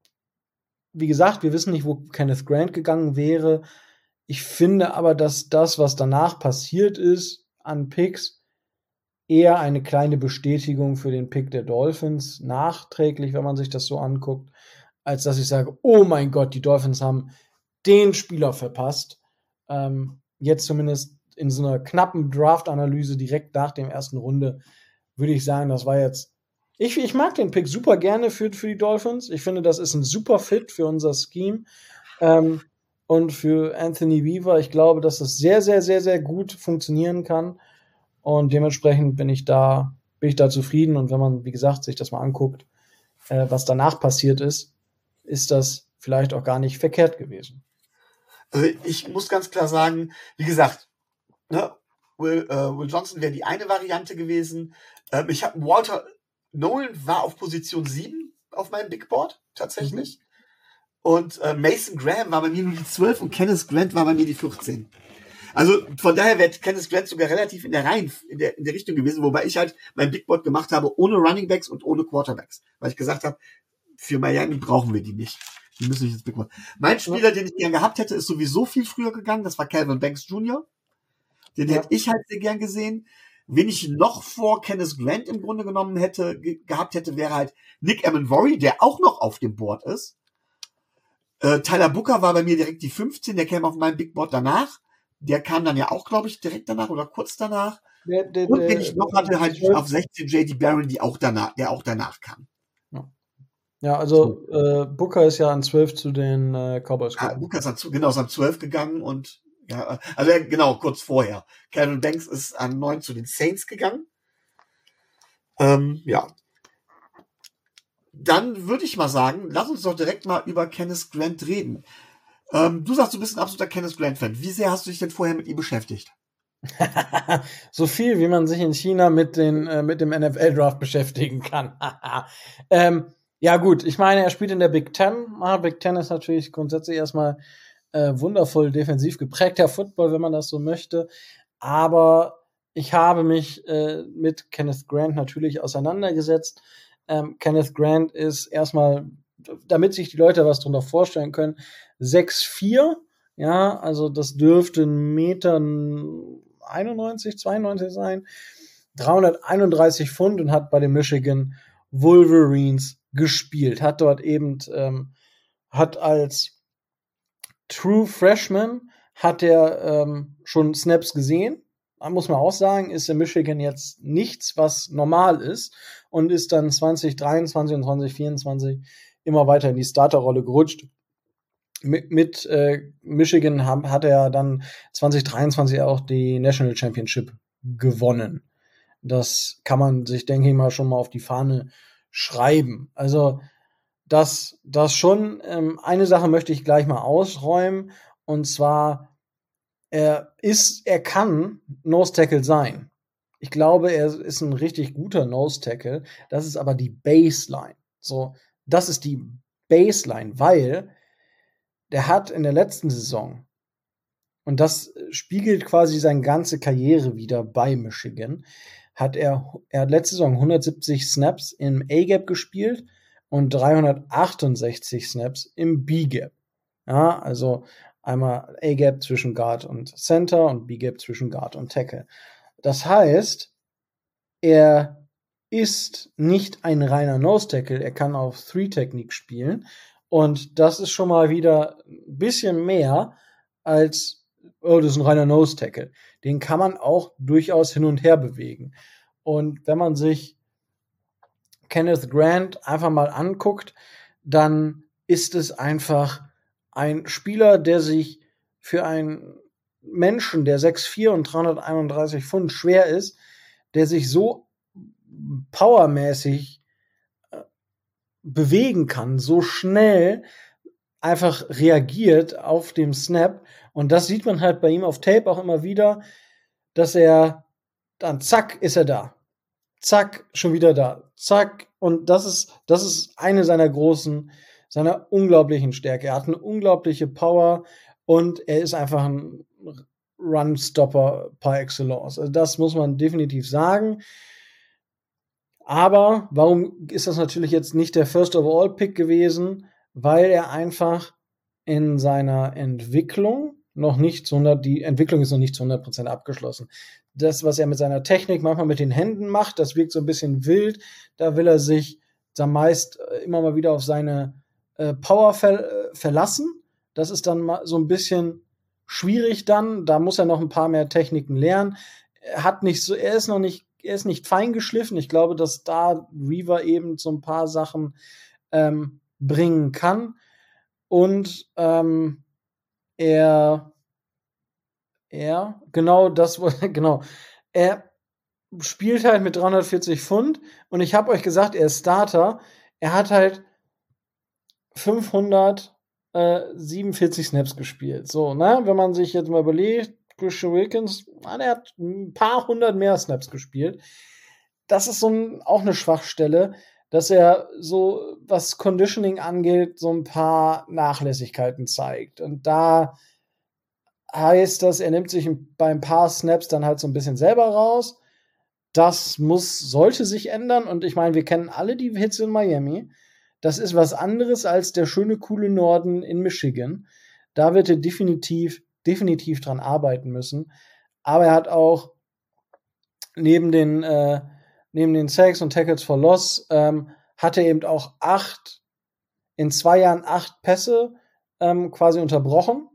wie gesagt, wir wissen nicht, wo Kenneth Grant gegangen wäre. Ich finde aber, dass das, was danach passiert ist an Picks, eher eine kleine Bestätigung für den Pick der Dolphins, nachträglich, wenn man sich das so anguckt, als dass ich sage, oh mein Gott, die Dolphins haben den Spieler verpasst. Ähm, jetzt zumindest in so einer knappen Draft-Analyse direkt nach der ersten Runde würde ich sagen, das war jetzt Ich, ich mag den Pick super gerne für, für die Dolphins. Ich finde, das ist ein super Fit für unser Scheme. Ähm, und für Anthony Weaver, ich glaube, dass das sehr, sehr, sehr, sehr gut funktionieren kann. Und dementsprechend bin ich da, bin ich da zufrieden. Und wenn man, wie gesagt, sich das mal anguckt, äh, was danach passiert ist, ist das vielleicht auch gar nicht verkehrt gewesen. Also ich muss ganz klar sagen, wie gesagt, ne, Will, äh, Will Johnson wäre die eine Variante gewesen. Ähm, ich habe Walter Nolan war auf Position sieben auf meinem Big Board, tatsächlich. Mhm. Und äh, Mason Graham war bei mir nur die zwölf und Kenneth Grant war bei mir die vierzehn. Also von daher wäre Kenneth Grant sogar relativ in der Reihen, in der, in der Richtung gewesen, wobei ich halt mein Big Board gemacht habe ohne Running Backs und ohne Quarterbacks. Weil ich gesagt habe, für Miami brauchen wir die nicht. Die müssen nicht ins Big Board. Mein Spieler, den ich gern gehabt hätte, ist sowieso viel früher gegangen. Das war Calvin Banks Junior Den ja. hätte ich halt sehr gern gesehen. Wen ich noch vor Kenneth Grant im Grunde genommen hätte, ge- gehabt hätte, wäre halt Nick Emenvory, der auch noch auf dem Board ist. Äh, Tyler Booker war bei mir direkt die fünfzehn, der kam auf meinem Big Board danach. Der kam dann ja auch, glaube ich, direkt danach oder kurz danach. Der, der, Und den ich noch der, hatte, halt auf sechzehn J D Barron, die auch danach, der auch danach kam. Ja, ja also so. äh, Booker ist ja an zwölf zu den äh, Cowboys gegangen. Ah, Booker ist an, genau, ist an zwölf gegangen und ja, also genau, kurz vorher. Calvin Banks ist an neun zu den Saints gegangen. Ähm, ja. Dann würde ich mal sagen, lass uns doch direkt mal über Kenneth Grant reden. Ähm, du sagst, du bist ein absoluter Kenneth Grant-Fan. Wie sehr hast du dich denn vorher mit ihm beschäftigt? So viel, wie man sich in China mit, den, äh, mit dem N F L-Draft beschäftigen kann. ähm, ja gut, ich meine, er spielt in der Big Ten. Ah, Big Ten ist natürlich grundsätzlich erstmal äh, wundervoll defensiv geprägter Football, wenn man das so möchte. Aber ich habe mich äh, mit Kenneth Grant natürlich auseinandergesetzt. Ähm, Kenneth Grant ist erstmal, damit sich die Leute was drunter vorstellen können, sechs vier. Ja, also das dürfte ein Meter einundneunzig, zweiundneunzig sein. dreihunderteinunddreißig Pfund und hat bei den Michigan Wolverines gespielt. Hat dort eben, ähm, hat als True Freshman hat er ähm, schon Snaps gesehen. Da muss man auch sagen, ist in Michigan jetzt nichts, was normal ist und ist dann zwanzig dreiundzwanzig und zwanzig vierundzwanzig immer weiter in die Starterrolle gerutscht. Mit, mit äh, Michigan haben, hat er dann zwanzig dreiundzwanzig auch die National Championship gewonnen. Das kann man sich, denke ich mal, schon mal auf die Fahne schreiben. Also das, das schon. Ähm, eine Sache möchte ich gleich mal ausräumen, und zwar er ist, er kann Nose Tackle sein. Ich glaube, er ist ein richtig guter Nose Tackle. Das ist aber die Baseline. So, das ist die Baseline, weil der hat in der letzten Saison, und das spiegelt quasi seine ganze Karriere wieder bei Michigan, hat er, er hat letzte Saison hundertsiebzig Snaps im A-Gap gespielt und dreihundertachtundsechzig Snaps im B-Gap. Ja, also einmal A-Gap zwischen Guard und Center und B-Gap zwischen Guard und Tackle. Das heißt, er ist nicht ein reiner Nose-Tackle, er kann auf Three-Technik spielen. Und das ist schon mal wieder ein bisschen mehr als, oh, das ist ein reiner Nose-Tackle. Den kann man auch durchaus hin und her bewegen. Und wenn man sich Kenneth Grant einfach mal anguckt, dann ist es einfach ein Spieler, der sich für einen Menschen, der sechs vier und dreihunderteinunddreißig Pfund schwer ist, der sich so powermäßig bewegen kann, so schnell einfach reagiert auf dem Snap. Und das sieht man halt bei ihm auf Tape auch immer wieder, dass er dann zack, ist er da. Zack, schon wieder da. Zack. Und das ist, das ist eine seiner großen, seiner unglaublichen Stärke. Er hat eine unglaubliche Power und er ist einfach ein Run-Stopper par excellence. Also das muss man definitiv sagen. Aber warum ist das natürlich jetzt nicht der First Overall Pick gewesen? Weil er einfach in seiner Entwicklung noch nicht zu hundert, die Entwicklung ist noch nicht zu hundert Prozent abgeschlossen. Das, was er mit seiner Technik manchmal mit den Händen macht, das wirkt so ein bisschen wild. Da will er sich dann meist immer mal wieder auf seine äh, Power ver- verlassen. Das ist dann mal so ein bisschen schwierig dann. Da muss er noch ein paar mehr Techniken lernen. Er hat nicht so, er ist noch nicht, er ist nicht fein geschliffen. Ich glaube, dass da Reaver eben so ein paar Sachen ähm, bringen kann. Und ähm, er, er, genau das, genau, er spielt halt mit dreihundertvierzig Pfund und ich habe euch gesagt, er ist Starter. Er hat halt fünfhundertsiebenundvierzig Snaps gespielt. So, ne, wenn man sich jetzt mal überlegt, Christian Wilkins, man, er hat ein paar hundert mehr Snaps gespielt. Das ist so ein, auch eine Schwachstelle, dass er so, was Conditioning angeht, so ein paar Nachlässigkeiten zeigt. Und da heißt das, er nimmt sich bei ein paar Snaps dann halt so ein bisschen selber raus. Das muss, sollte sich ändern. Und ich meine, wir kennen alle die Hits in Miami. Das ist was anderes als der schöne, coole Norden in Michigan. Da wird er definitiv, definitiv dran arbeiten müssen. Aber er hat auch neben den, äh, neben den Sacks und Tackles for Loss ähm, hat er eben auch acht, in zwei Jahren acht Pässe ähm, quasi unterbrochen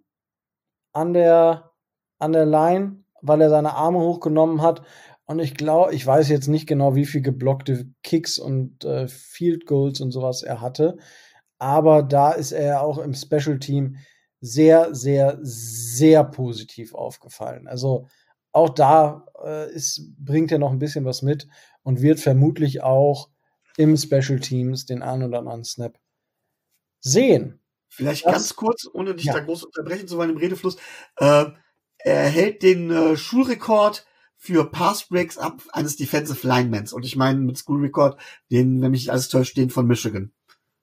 an der, an der Line, weil er seine Arme hochgenommen hat. Und ich glaube, ich weiß jetzt nicht genau, wie viel geblockte Kicks und äh, Field Goals und sowas er hatte. Aber da ist er auch im Special Team sehr, sehr, sehr positiv aufgefallen. Also auch da äh, ist, bringt er noch ein bisschen was mit und wird vermutlich auch im Special Teams den einen oder anderen Snap sehen. Vielleicht Das, ganz kurz, ohne dich ja. da groß unterbrechen zu wollen im Redefluss. Äh, er hält den äh, Schulrekord für Pass Breaks ab eines Defensive Linemans. Und ich meine mit School Record, den, wenn mich nicht alles täuscht, den von Michigan.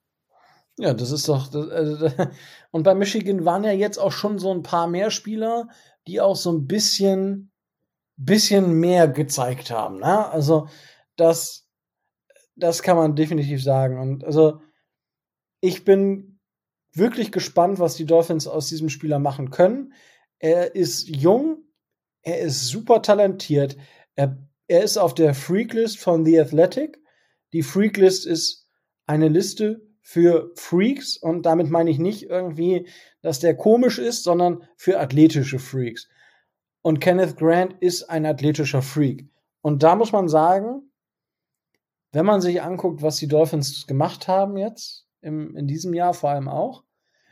Ja, das ist doch. Das, äh, und bei Michigan waren ja jetzt auch schon so ein paar mehr Spieler, die auch so ein bisschen, bisschen mehr gezeigt haben. Ne? Also, das, das kann man definitiv sagen. Und also, ich bin wirklich gespannt, was die Dolphins aus diesem Spieler machen können. Er ist jung, er ist super talentiert. Er, er ist auf der Freaklist von The Athletic. Die Freaklist ist eine Liste für Freaks und damit meine ich nicht irgendwie, dass der komisch ist, sondern für athletische Freaks. Und Kenneth Grant ist ein athletischer Freak. Und da muss man sagen, wenn man sich anguckt, was die Dolphins gemacht haben jetzt, im, in diesem Jahr vor allem auch,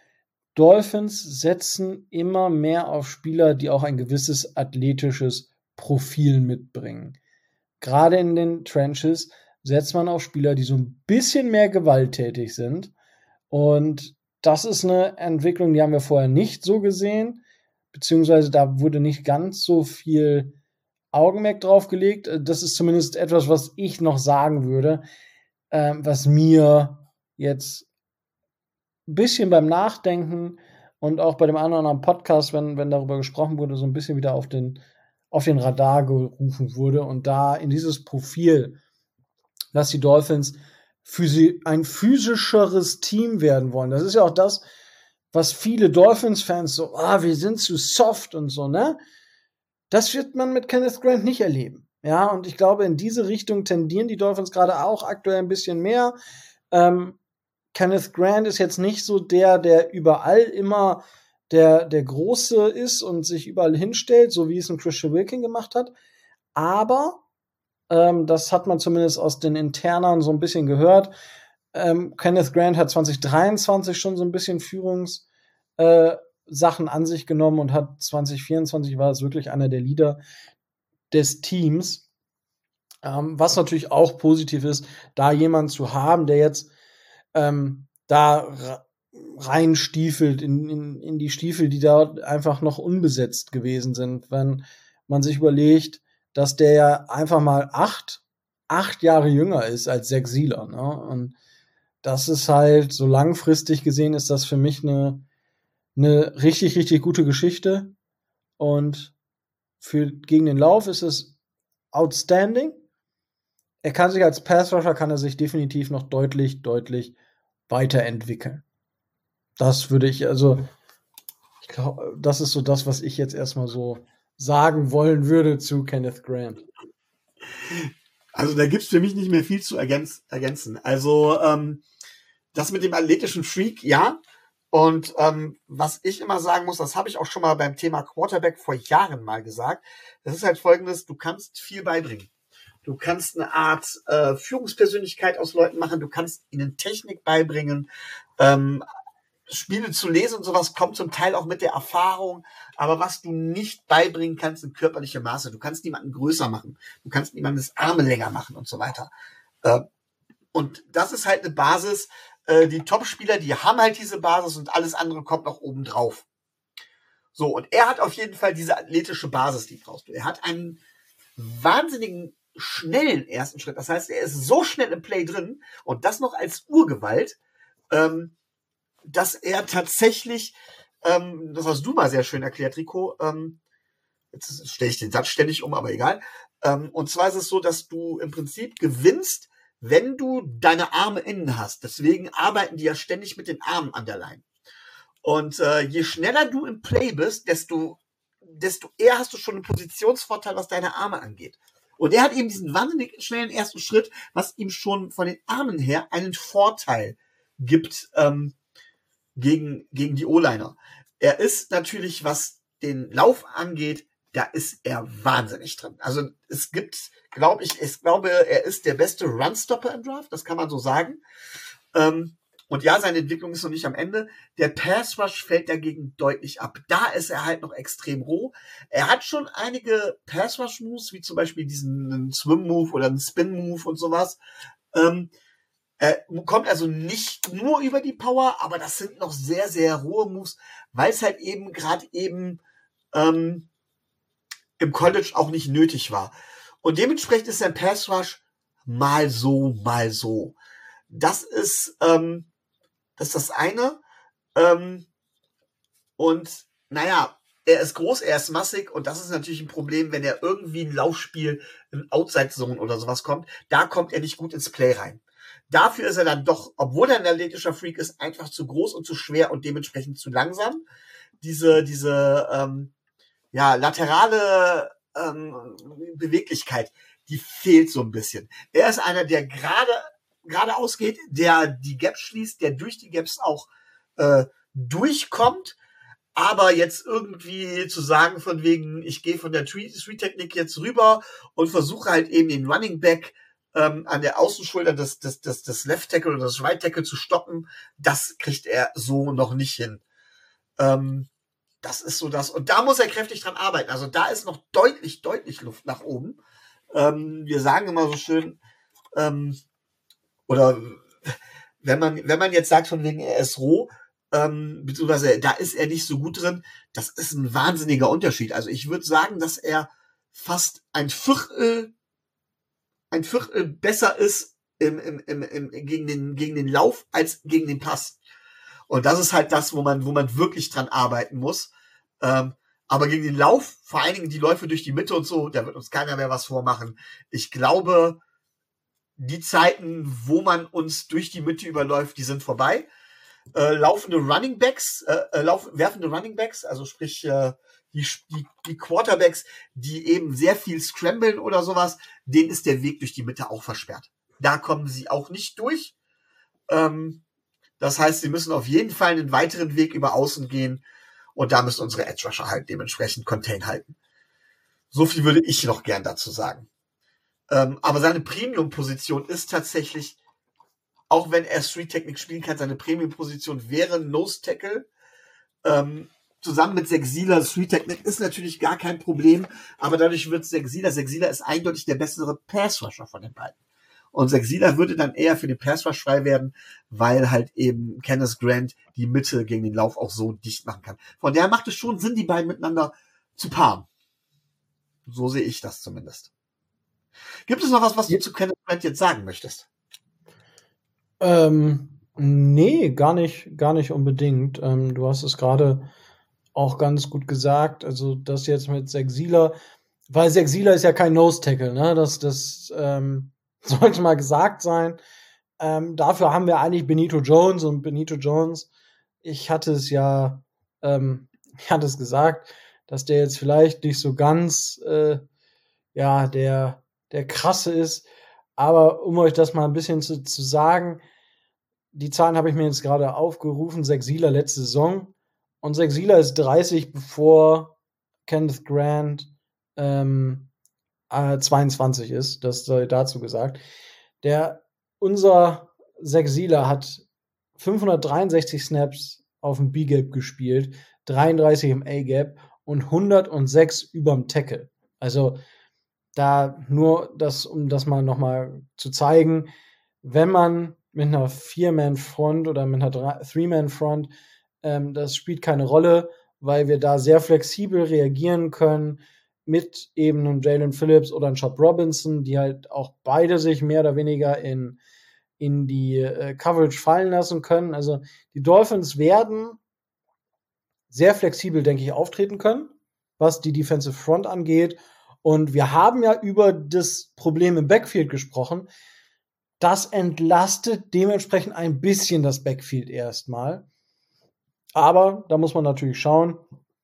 Dolphins setzen immer mehr auf Spieler, die auch ein gewisses athletisches Profil mitbringen. Gerade in den Trenches setzt man auf Spieler, die so ein bisschen mehr gewalttätig sind. Und das ist eine Entwicklung, die haben wir vorher nicht so gesehen, beziehungsweise da wurde nicht ganz so viel Augenmerk drauf gelegt. Das ist zumindest etwas, was ich noch sagen würde, äh, was mir jetzt ein bisschen beim Nachdenken und auch bei dem einen oder anderen Podcast, wenn, wenn darüber gesprochen wurde, so ein bisschen wieder auf den, auf den Radar gerufen wurde und da in dieses Profil, dass die Dolphins physi- ein physischeres Team werden wollen. Das ist ja auch das, was viele Dolphins-Fans so, ah, wir sind zu soft und so, ne? Das wird man mit Kenneth Grant nicht erleben. Ja, und ich glaube, in diese Richtung tendieren die Dolphins gerade auch aktuell ein bisschen mehr. Ähm, Kenneth Grant ist jetzt nicht so der, der überall immer der, der Große ist und sich überall hinstellt, so wie es ein Christian Wilkins gemacht hat. Aber, ähm, das hat man zumindest aus den Internen so ein bisschen gehört, ähm, Kenneth Grant hat zwanzig dreiundzwanzig schon so ein bisschen Führungssachen äh, an sich genommen und hat zwanzig vierundzwanzig war es wirklich einer der Leader des Teams. Ähm, was natürlich auch positiv ist, da jemanden zu haben, der jetzt ähm, da reinstiefelt in, in, in die Stiefel, die da einfach noch unbesetzt gewesen sind. Wenn man sich überlegt, dass der ja einfach mal acht, acht Jahre jünger ist als Zach Sieler, ne? Und das ist halt, so langfristig gesehen, ist das für mich eine, eine richtig, richtig gute Geschichte. Und für, gegen den Lauf ist es outstanding. Er kann sich als Pass-Rusher, kann er sich definitiv noch deutlich, deutlich weiterentwickeln. Das würde ich, also, ich glaube, das ist so das, was ich jetzt erstmal so sagen wollen würde zu Kenneth Grant. Also da gibt's für mich nicht mehr viel zu ergänz- ergänzen. Also ähm, das mit dem athletischen Freak, ja. Und ähm, was ich immer sagen muss, das habe ich auch schon mal beim Thema Quarterback vor Jahren mal gesagt, das ist halt folgendes: Du kannst viel beibringen. Du kannst eine Art äh, Führungspersönlichkeit aus Leuten machen, du kannst ihnen Technik beibringen, ähm, Spiele zu lesen und sowas kommt zum Teil auch mit der Erfahrung, aber was du nicht beibringen kannst, sind körperliche Maße. Du kannst niemanden größer machen, du kannst niemandes Arme länger machen und so weiter. Äh, und das ist halt eine Basis. Äh, die Top-Spieler, die haben halt diese Basis und alles andere kommt noch oben drauf. So, und er hat auf jeden Fall diese athletische Basis, die brauchst du. Er hat einen wahnsinnigen schnellen ersten Schritt. Das heißt, er ist so schnell im Play drin und das noch als Urgewalt, ähm, dass er tatsächlich, ähm, das hast du mal sehr schön erklärt, Rico, ähm, jetzt stelle ich den Satz ständig um, aber egal. Ähm, und zwar ist es so, dass du im Prinzip gewinnst, wenn du deine Arme innen hast. Deswegen arbeiten die ja ständig mit den Armen an der Line. Und äh, je schneller du im Play bist, desto, desto eher hast du schon einen Positionsvorteil, was deine Arme angeht. Und er hat eben diesen wahnsinnig schnellen ersten Schritt, was ihm schon von den Armen her einen Vorteil gibt, ähm, gegen, gegen die O-Liner. Er ist natürlich, was den Lauf angeht, da ist er wahnsinnig drin. Also es gibt, glaube ich, ich glaube, er ist der beste Runstopper im Draft, das kann man so sagen. Ähm, und ja, seine Entwicklung ist noch nicht am Ende. Der Pass Rush fällt dagegen deutlich ab. Da ist er halt noch extrem roh. Er hat schon einige Pass Rush Moves, wie zum Beispiel diesen Swim Move oder einen Spin Move und sowas. Ähm, Er kommt also nicht nur über die Power, aber das sind noch sehr, sehr hohe Moves, weil es halt eben gerade eben ähm, im College auch nicht nötig war. Und dementsprechend ist sein Pass Rush mal so, mal so. Das ist, ähm, das ist das eine. Ähm, und naja, er ist groß, er ist massig und das ist natürlich ein Problem, wenn er irgendwie ein Laufspiel, ein Outside Zone oder sowas kommt. Da kommt er nicht gut ins Play rein. Dafür ist er dann doch, obwohl er ein athletischer Freak ist, einfach zu groß und zu schwer und dementsprechend zu langsam. Diese, diese ähm, ja, laterale ähm, Beweglichkeit, die fehlt so ein bisschen. Er ist einer, der gerade geradeaus geht, der die Gaps schließt, der durch die Gaps auch äh, durchkommt, aber jetzt irgendwie zu sagen von wegen, ich gehe von der Three-Technik jetzt rüber und versuche halt eben den Running Back ähm, an der Außenschulter des, des, des, des Left Tackle oder des Right Tackle zu stoppen, das kriegt er so noch nicht hin. Ähm, das ist so das. Und da muss er kräftig dran arbeiten. Also da ist noch deutlich, deutlich Luft nach oben. Ähm, wir sagen immer so schön, ähm, oder wenn man, wenn man jetzt sagt von wegen, er ist roh, ähm, beziehungsweise da ist er nicht so gut drin, das ist ein wahnsinniger Unterschied. Also ich würde sagen, dass er fast ein Viertel ein Viertel besser ist im, im, im, im, gegen, den, gegen den Lauf als gegen den Pass. Und das ist halt das, wo man, wo man wirklich dran arbeiten muss. Ähm, aber gegen den Lauf, vor allen Dingen die Läufe durch die Mitte und so, da wird uns keiner mehr was vormachen. Ich glaube, die Zeiten, wo man uns durch die Mitte überläuft, die sind vorbei. Äh, laufende Running Backs, äh, lauf, werfende Running Backs, also sprich äh, die, die, die Quarterbacks, die eben sehr viel scramblen oder sowas, denen ist der Weg durch die Mitte auch versperrt. Da kommen sie auch nicht durch. Ähm, das heißt, sie müssen auf jeden Fall einen weiteren Weg über Außen gehen und da müssen unsere Edge Rusher halt dementsprechend Contain halten. So viel würde ich noch gern dazu sagen. Ähm, aber seine Premium-Position ist tatsächlich, auch wenn er Street-Technik spielen kann, seine Premium-Position wäre Nose-Tackle. Ähm, zusammen mit Zach Sieler, Street-Technik ist natürlich gar kein Problem, aber dadurch wird Zach Sieler, Zach Sieler ist eindeutig der bessere Pass-Rusher von den beiden. Und Zach Sieler würde dann eher für den Pass Rush frei werden, weil halt eben Kenneth Grant die Mitte gegen den Lauf auch so dicht machen kann. Von daher macht es schon Sinn, die beiden miteinander zu paaren. So sehe ich das zumindest. Gibt es noch was, was du zu Kenneth Grant jetzt sagen möchtest? Ähm, nee, gar nicht, gar nicht unbedingt. Ähm, du hast es gerade auch ganz gut gesagt. Also das jetzt mit Zach Sieler, weil Zach Sieler ist ja kein Nose-Tackle, ne? Das, das ähm, sollte mal gesagt sein. Ähm, dafür haben wir eigentlich Benito Jones und Benito Jones. Ich hatte es ja, ähm, ich hatte es gesagt, dass der jetzt vielleicht nicht so ganz, äh, ja, der, der krasse ist. Aber um euch das mal ein bisschen zu, zu sagen, die Zahlen habe ich mir jetzt gerade aufgerufen. Zach Sieler letzte Saison. Und Zach Sieler ist dreißig, bevor Kenneth Grant ähm, äh, zweiundzwanzig ist. Das sei dazu gesagt. Der, unser Zach Sieler hat fünfhundertdreiundsechzig Snaps auf dem B-Gap gespielt, dreiunddreißig im A-Gap und hundertsechs überm Tackle. Also da nur das, um das mal nochmal zu zeigen, wenn man mit einer Vier-Man-Front oder mit einer Three-Man-Front, ähm, das spielt keine Rolle, weil wir da sehr flexibel reagieren können mit eben einem Jalen Phillips oder einem Chop Robinson, die halt auch beide sich mehr oder weniger in, in die äh, Coverage fallen lassen können. Also die Dolphins werden sehr flexibel, denke ich, auftreten können, was die Defensive Front angeht. Und wir haben ja über das Problem im Backfield gesprochen. Das entlastet dementsprechend ein bisschen das Backfield erstmal. Aber da muss man natürlich schauen.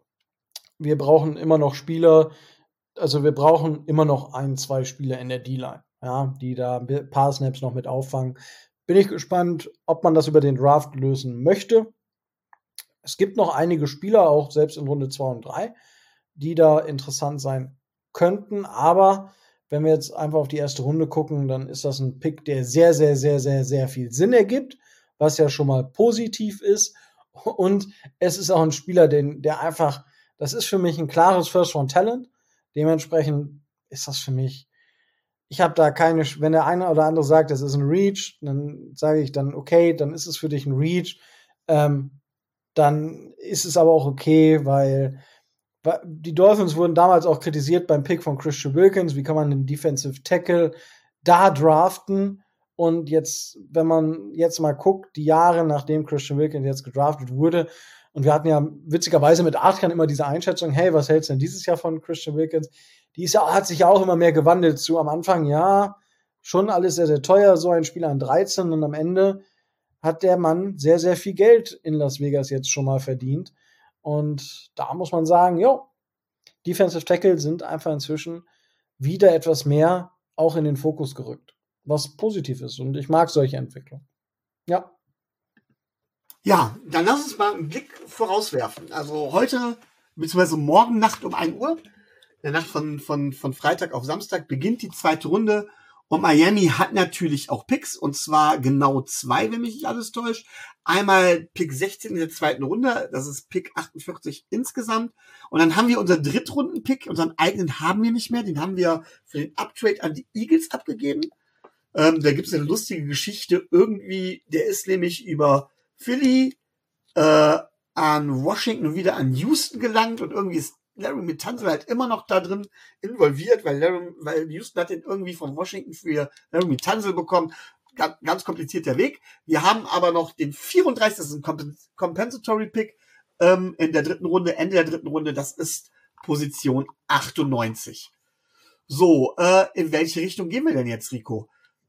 Wir brauchen immer noch Spieler, also wir brauchen immer noch ein, zwei Spieler in der D-Line, ja, die da ein paar Snaps noch mit auffangen. Bin ich gespannt, ob man das über den Draft lösen möchte. Es gibt noch einige Spieler, auch selbst in Runde zwei und drei, die da interessant sein könnten, aber wenn wir jetzt einfach auf die erste Runde gucken, dann ist das ein Pick, der sehr, sehr, sehr, sehr, sehr viel Sinn ergibt, was ja schon mal positiv ist. Und es ist auch ein Spieler, den, der einfach, das ist für mich ein klares First-Round-Talent. Dementsprechend ist das für mich, ich habe da keine, wenn der eine oder andere sagt, das ist ein Reach, dann sage ich dann, okay, dann ist es für dich ein Reach. Ähm, dann ist es aber auch okay, weil die Dolphins wurden damals auch kritisiert beim Pick von Christian Wilkins. Wie kann man einen Defensive Tackle da draften? Und jetzt, wenn man jetzt mal guckt, die Jahre, nachdem Christian Wilkins jetzt gedraftet wurde, und wir hatten ja witzigerweise mit Adrian immer diese Einschätzung, hey, was hältst du denn dieses Jahr von Christian Wilkins? Die ist ja, hat sich ja auch immer mehr gewandelt zu am Anfang, ja, schon alles sehr, sehr teuer, so ein Spieler an dreizehn, und am Ende hat der Mann sehr, sehr viel Geld in Las Vegas jetzt schon mal verdient. Und da muss man sagen, jo, Defensive Tackle sind einfach inzwischen wieder etwas mehr auch in den Fokus gerückt, was positiv ist. Und ich mag solche Entwicklungen. Ja. Ja, dann lass uns mal einen Blick vorauswerfen. Also heute, beziehungsweise morgen Nacht um ein Uhr, in der Nacht von, von, von Freitag auf Samstag, beginnt die zweite Runde. Und Miami hat natürlich auch Picks, und zwar genau zwei, wenn mich nicht alles täuscht. Einmal Pick sechzehn in der zweiten Runde, das ist Pick achtundvierzig insgesamt. Und dann haben wir unseren Drittrunden-Pick, unseren eigenen haben wir nicht mehr, den haben wir für den Uptrade an die Eagles abgegeben. Ähm, da gibt's eine lustige Geschichte, irgendwie, der ist nämlich über Philly äh, an Washington und wieder an Houston gelangt, und irgendwie ist Laremy Tunsil halt immer noch da drin involviert, weil, Larry, weil Houston hat den irgendwie von Washington für Laremy Tunsil bekommen. Ganz, ganz komplizierter Weg. Wir haben aber noch den vierunddreißigsten Compensatory Pick ähm, in der dritten Runde, Ende der dritten Runde. Das ist Position achtundneunzig. So, äh, in welche Richtung gehen wir denn jetzt, Rico?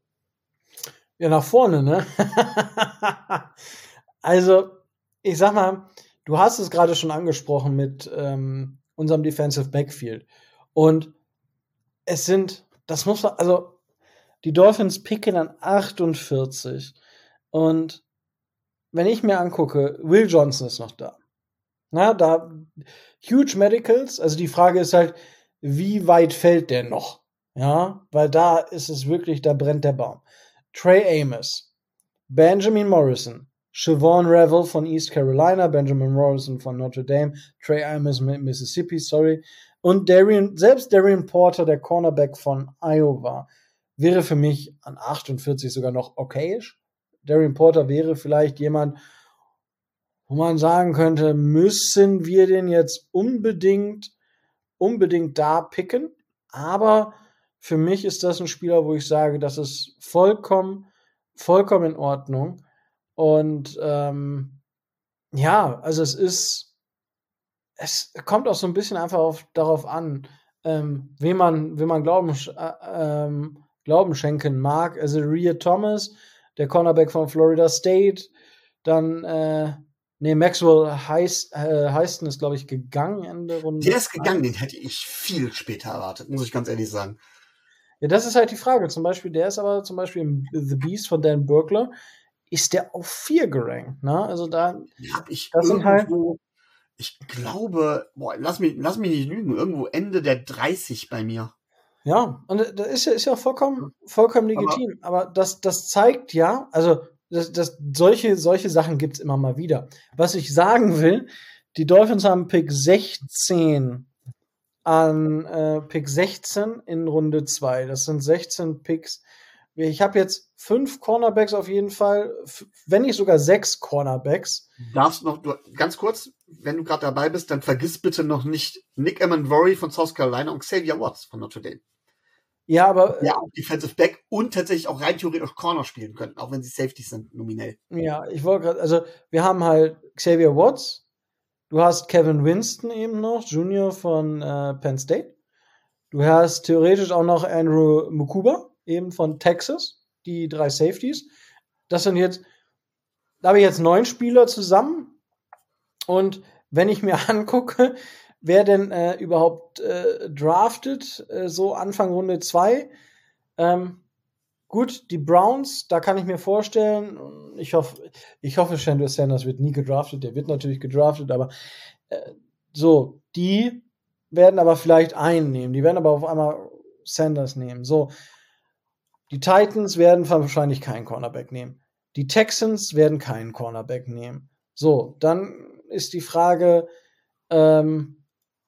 Ja, nach vorne, ne? Also, ich sag mal, du hast es gerade schon angesprochen mit ähm, unserem Defensive Backfield. Und es sind, das muss man, also die Dolphins picken an achtundvierzig. Und wenn ich mir angucke, Will Johnson ist noch da. Na, da, huge Medicals, also die Frage ist halt, wie weit fällt der noch? Ja, weil da ist es wirklich, da brennt der Baum. Trey Amos, Benjamin Morrison, Siobhan Revel von East Carolina, Benjamin Morrison von Notre Dame, Trey Amos mit Mississippi, sorry, und Darian, selbst Darian Porter, der Cornerback von Iowa, wäre für mich an achtundvierzig sogar noch okayisch. Darren Porter wäre vielleicht jemand, wo man sagen könnte, müssen wir den jetzt unbedingt, unbedingt da picken. Aber für mich ist das ein Spieler, wo ich sage, das ist vollkommen, vollkommen in Ordnung. Und ähm, ja, also es ist, es kommt auch so ein bisschen einfach auf, darauf an, ähm, wem man, wem man Glauben, äh, ähm, Glauben schenken mag. Also Rhea Thomas, der Cornerback von Florida State, dann äh, nee, Maxwell Heist, äh, Heiston ist, glaube ich, gegangen Ende Runde. Der ist gegangen, den hätte ich viel später erwartet, muss ich ganz ehrlich sagen. Ja, das ist halt die Frage. Zum Beispiel, der ist aber zum Beispiel im The Beast von Dan Burglar, ist der auf vier gerankt. Ne? Also da hab ich das sind halt, irgendwo, ich glaube, boah, lass mich, lass mich nicht lügen, irgendwo Ende der dreißig bei mir. ja, und das ist ja, ist ja vollkommen, vollkommen legitim. Aber, aber das, das zeigt ja, also das, das, solche, solche Sachen gibt's immer mal wieder. Was ich sagen will, die Dolphins haben Pick sechzehn an äh, Pick sechzehn in Runde zwei. Das sind sechzehn Picks. Ich habe jetzt fünf Cornerbacks auf jeden Fall, f- wenn nicht sogar sechs Cornerbacks. Darfst noch, du, ganz kurz, wenn du gerade dabei bist, dann vergiss bitte noch nicht Nick Emanvory von South Carolina und Xavier Watts von Notre Dame. Ja, aber Ja, auch Defensive Back und tatsächlich auch rein theoretisch Corner spielen könnten, auch wenn sie Safeties sind, nominell. ja, ich wollte gerade, also wir haben halt Xavier Watts, du hast Kevin Winston eben noch, Junior von äh, Penn State. Du hast theoretisch auch noch Andrew Mukuba, eben von Texas, die drei Safeties. Das sind jetzt, da habe ich jetzt neun Spieler zusammen. Und wenn ich mir angucke, wer denn äh, überhaupt äh, draftet, äh, so Anfang Runde zwei, ähm, gut, die Browns, da kann ich mir vorstellen, ich hoffe, ich hoffe, Shedeur Sanders wird nie gedraftet, der wird natürlich gedraftet, aber äh, so, die werden aber vielleicht einen nehmen, die werden aber auf einmal Sanders nehmen. So, die Titans werden wahrscheinlich keinen Cornerback nehmen. Die Texans werden keinen Cornerback nehmen. So, dann ist die Frage, ähm,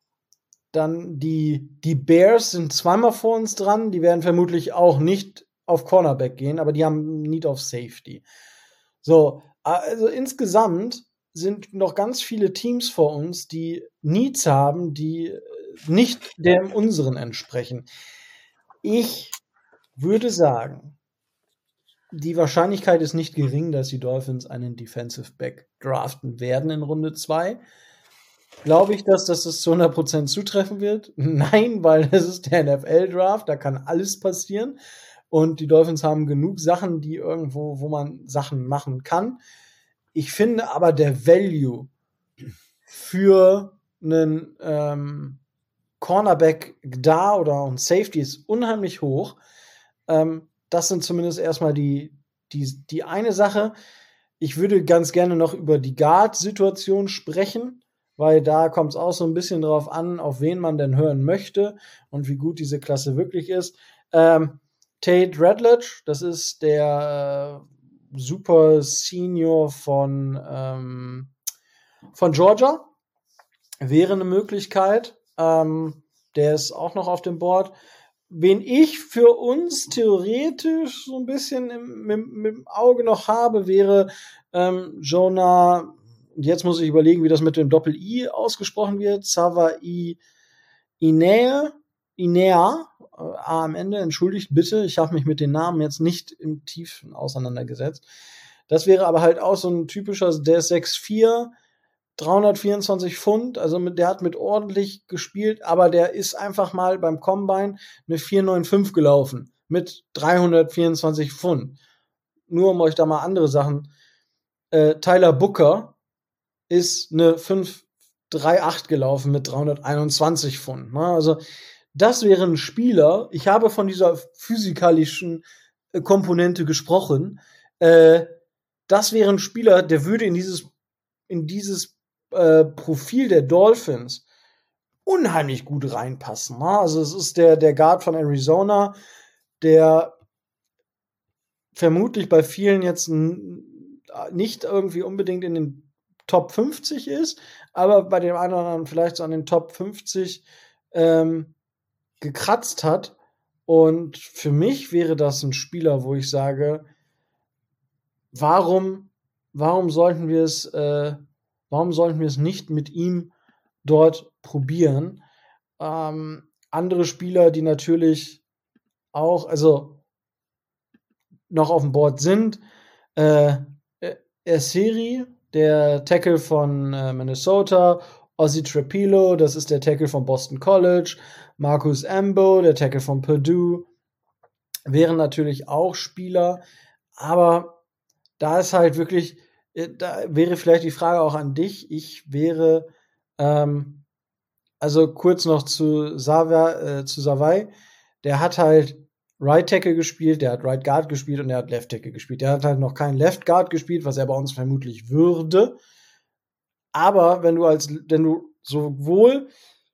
dann die, die Bears sind zweimal vor uns dran, die werden vermutlich auch nicht auf Cornerback gehen, aber die haben Need auf Safety. So, also insgesamt sind noch ganz viele Teams vor uns, die Needs haben, die nicht dem unseren entsprechen. Ich würde sagen, die Wahrscheinlichkeit ist nicht gering, dass die Dolphins einen Defensive Back draften werden in Runde zwei. Glaube ich, dass, dass das zu hundert Prozent zutreffen wird? Nein, weil es ist der N F L-Draft, da kann alles passieren. Und die Dolphins haben genug Sachen, die irgendwo, wo man Sachen machen kann. Ich finde aber der Value für einen ähm, Cornerback da oder ein Safety ist unheimlich hoch. Ähm, das sind zumindest erstmal die, die, die eine Sache. Ich würde ganz gerne noch über die Guard-Situation sprechen, weil da kommt es auch so ein bisschen drauf an, auf wen man denn hören möchte und wie gut diese Klasse wirklich ist. Ähm, Tate Ratledge, das ist der äh, Super Senior von, ähm, von Georgia, wäre eine Möglichkeit. Ähm, der ist auch noch auf dem Board. Wen ich für uns theoretisch so ein bisschen im, mit, mit dem Auge noch habe, wäre ähm, Jonah, jetzt muss ich überlegen, wie das mit dem Doppel-I ausgesprochen wird, Savai Inea, Inea, äh, A am Ende, entschuldigt bitte, ich habe mich mit den Namen jetzt nicht im Tiefen auseinandergesetzt. Das wäre aber halt auch so ein typischer, der ist sechs vier, dreihundertvierundzwanzig Pfund, also mit, der hat mit ordentlich gespielt, aber der ist einfach mal beim Combine eine vier neun fünf gelaufen mit dreihundertvierundzwanzig Pfund. Nur um euch da mal andere Sachen. Äh, Tyler Booker ist eine fünf drei acht gelaufen mit dreihunderteinundzwanzig Pfund. Ne? Also das wäre ein Spieler, ich habe von dieser physikalischen äh, Komponente gesprochen, äh, das wäre ein Spieler, der würde in dieses in dieses äh, Profil der Dolphins unheimlich gut reinpassen. Ne? Also es ist der, der Guard von Arizona, der vermutlich bei vielen jetzt n- nicht irgendwie unbedingt in den Top fünfzig ist, aber bei dem einen oder anderen vielleicht so an den Top fünfzig ähm, gekratzt hat. Und für mich wäre das ein Spieler, wo ich sage, warum, warum sollten wir es, äh, warum sollten wir es nicht mit ihm dort probieren? Ähm, andere Spieler, die natürlich auch, also noch auf dem Board sind, äh, Esiri, der Tackle von äh, Minnesota, Ozzy Trapilo, das ist der Tackle von Boston College, Marcus Ambo, der Tackle von Purdue, wären natürlich auch Spieler, aber da ist halt wirklich, da wäre vielleicht die Frage auch an dich, ich wäre, ähm, also kurz noch zu Sava, äh, zu Savai, der hat halt Right Tackle gespielt, der hat Right Guard gespielt und der hat Left Tackle gespielt. Der hat halt noch keinen Left Guard gespielt, was er bei uns vermutlich würde. Aber wenn du als, wenn du sowohl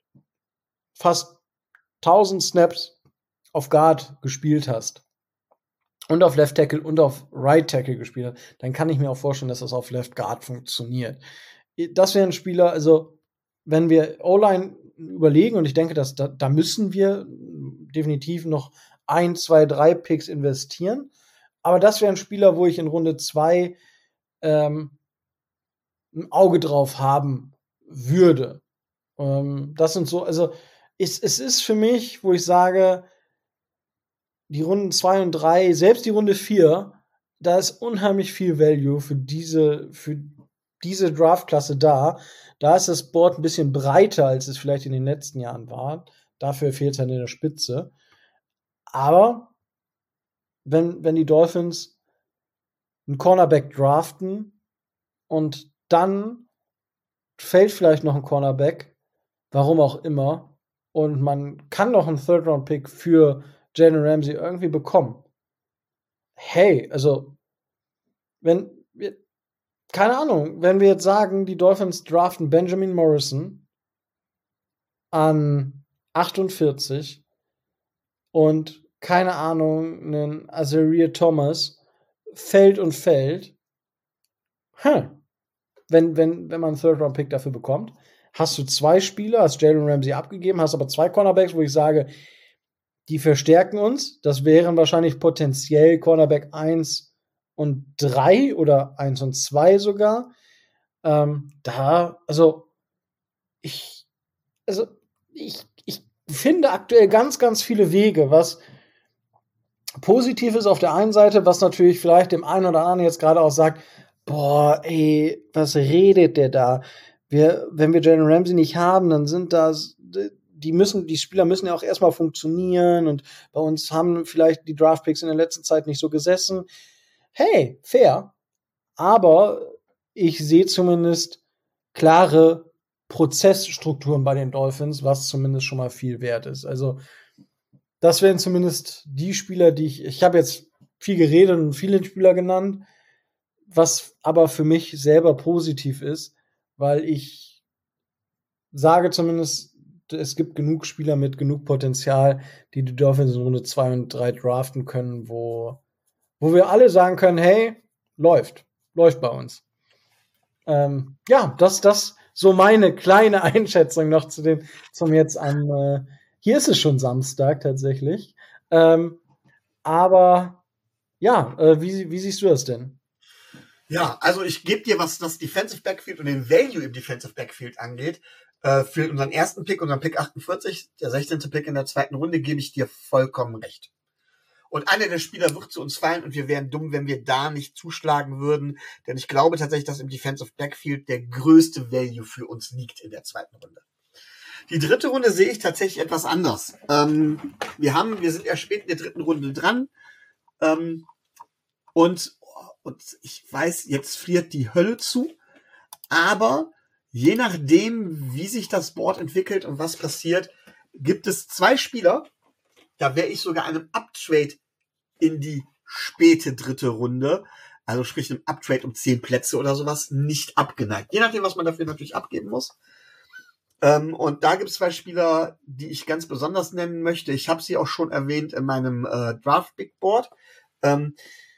fast tausend Snaps auf Guard gespielt hast und auf Left Tackle und auf Right Tackle gespielt hast, dann kann ich mir auch vorstellen, dass das auf Left Guard funktioniert. Das wäre ein Spieler, also wenn wir O-Line überlegen, und ich denke, dass da, da müssen wir definitiv noch ein, zwei, drei Picks investieren. Aber das wäre ein Spieler, wo ich in Runde zwei ähm, ein Auge drauf haben würde. Ähm, das sind so, also es, es ist für mich, wo ich sage, die Runden zwei und drei, selbst die Runde vier, da ist unheimlich viel Value für diese, für diese Draftklasse da. Da ist das Board ein bisschen breiter, als es vielleicht in den letzten Jahren war. Dafür fehlt es halt in der Spitze. Aber wenn, wenn die Dolphins einen Cornerback draften und dann fällt vielleicht noch ein Cornerback, warum auch immer, und man kann noch einen Third-Round-Pick für Jalen Ramsey irgendwie bekommen. Hey, also, wenn wir, keine Ahnung, wenn wir jetzt sagen, die Dolphins draften Benjamin Morrison an achtundvierzig und keine Ahnung, einen Azaria Thomas fällt und fällt. Hm. Wenn, wenn, wenn man einen Third-Round-Pick dafür bekommt, hast du zwei Spieler, hast Jalen Ramsey abgegeben, hast aber zwei Cornerbacks, wo ich sage, die verstärken uns. Das wären wahrscheinlich potenziell Cornerback eins und drei oder eins und zwei sogar. Ähm, da, also, ich, also, ich, ich finde aktuell ganz, ganz viele Wege, was positiv ist auf der einen Seite, was natürlich vielleicht dem einen oder anderen jetzt gerade auch sagt, boah, ey, was redet der da? Wir, wenn wir Jalen Ramsey nicht haben, dann sind das, die müssen, die Spieler müssen ja auch erstmal funktionieren und bei uns haben vielleicht die Draftpicks in der letzten Zeit nicht so gesessen. Hey, fair. Aber ich sehe zumindest klare Prozessstrukturen bei den Dolphins, was zumindest schon mal viel wert ist. Also, das wären zumindest die Spieler, die ich, ich habe jetzt viel geredet und viele Spieler genannt, was aber für mich selber positiv ist, weil ich sage zumindest, es gibt genug Spieler mit genug Potenzial, die die Dolphins in Runde zwei und drei draften können, wo, wo wir alle sagen können, hey, läuft, läuft bei uns. Ähm, ja, das, das so meine kleine Einschätzung noch zu dem, zum jetzt am, äh, hier ist es schon Samstag tatsächlich. Ähm, aber ja, äh, wie, wie siehst du das denn? Ja, also ich gebe dir, was das Defensive Backfield und den Value im Defensive Backfield angeht, äh, für unseren ersten Pick, unseren Pick achtundvierzig, der sechzehnte Pick in der zweiten Runde, gebe ich dir vollkommen recht. Und einer der Spieler wird zu uns fallen und wir wären dumm, wenn wir da nicht zuschlagen würden, denn ich glaube tatsächlich, dass im Defensive Backfield der größte Value für uns liegt in der zweiten Runde. Die dritte Runde sehe ich tatsächlich etwas anders. Ähm, wir haben, wir sind erst spät in der dritten Runde dran. Ähm, und, und ich weiß, jetzt friert die Hölle zu. Aber je nachdem, wie sich das Board entwickelt und was passiert, gibt es zwei Spieler. Da wäre ich sogar einem Uptrade in die späte dritte Runde, also sprich einem Uptrade um zehn Plätze oder sowas, nicht abgeneigt. Je nachdem, was man dafür natürlich abgeben muss. Ähm, und da gibt es zwei Spieler, die ich ganz besonders nennen möchte. Ich habe sie auch schon erwähnt in meinem äh, Draft Big Board. Ähm,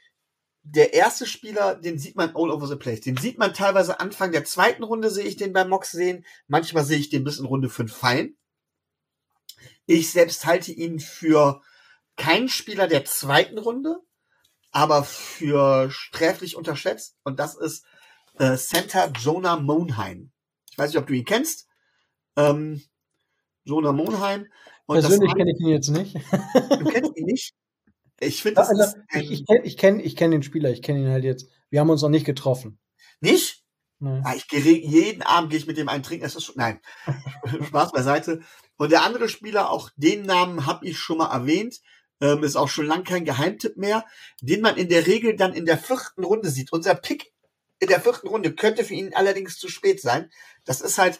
der erste Spieler, den sieht man all over the place. Den sieht man teilweise Anfang der zweiten Runde, sehe ich den bei Mox sehen. Manchmal sehe ich den bis in Runde fünf fallen. Ich selbst halte ihn für kein Spieler der zweiten Runde, aber für sträflich unterschätzt. Und das ist äh, Center Jonah Monheim. Ich weiß nicht, ob du ihn kennst. Ähm, Jonah Monheim. Und Persönlich kenne ich ihn jetzt nicht. Du kennst ihn nicht? Ich finde, das also, ist ein ich, ich kenne ich kenn, ich kenn den Spieler, ich kenne ihn halt jetzt. Wir haben uns noch nicht getroffen. Nicht? Nee. Ja, ich gehe jeden Abend gehe ich mit dem einen trinken. Es ist schon, nein, Spaß beiseite. Und der andere Spieler, auch den Namen habe ich schon mal erwähnt, ähm, ist auch schon lang kein Geheimtipp mehr, den man in der Regel dann in der vierten Runde sieht. Unser Pick in der vierten Runde könnte für ihn allerdings zu spät sein. Das ist halt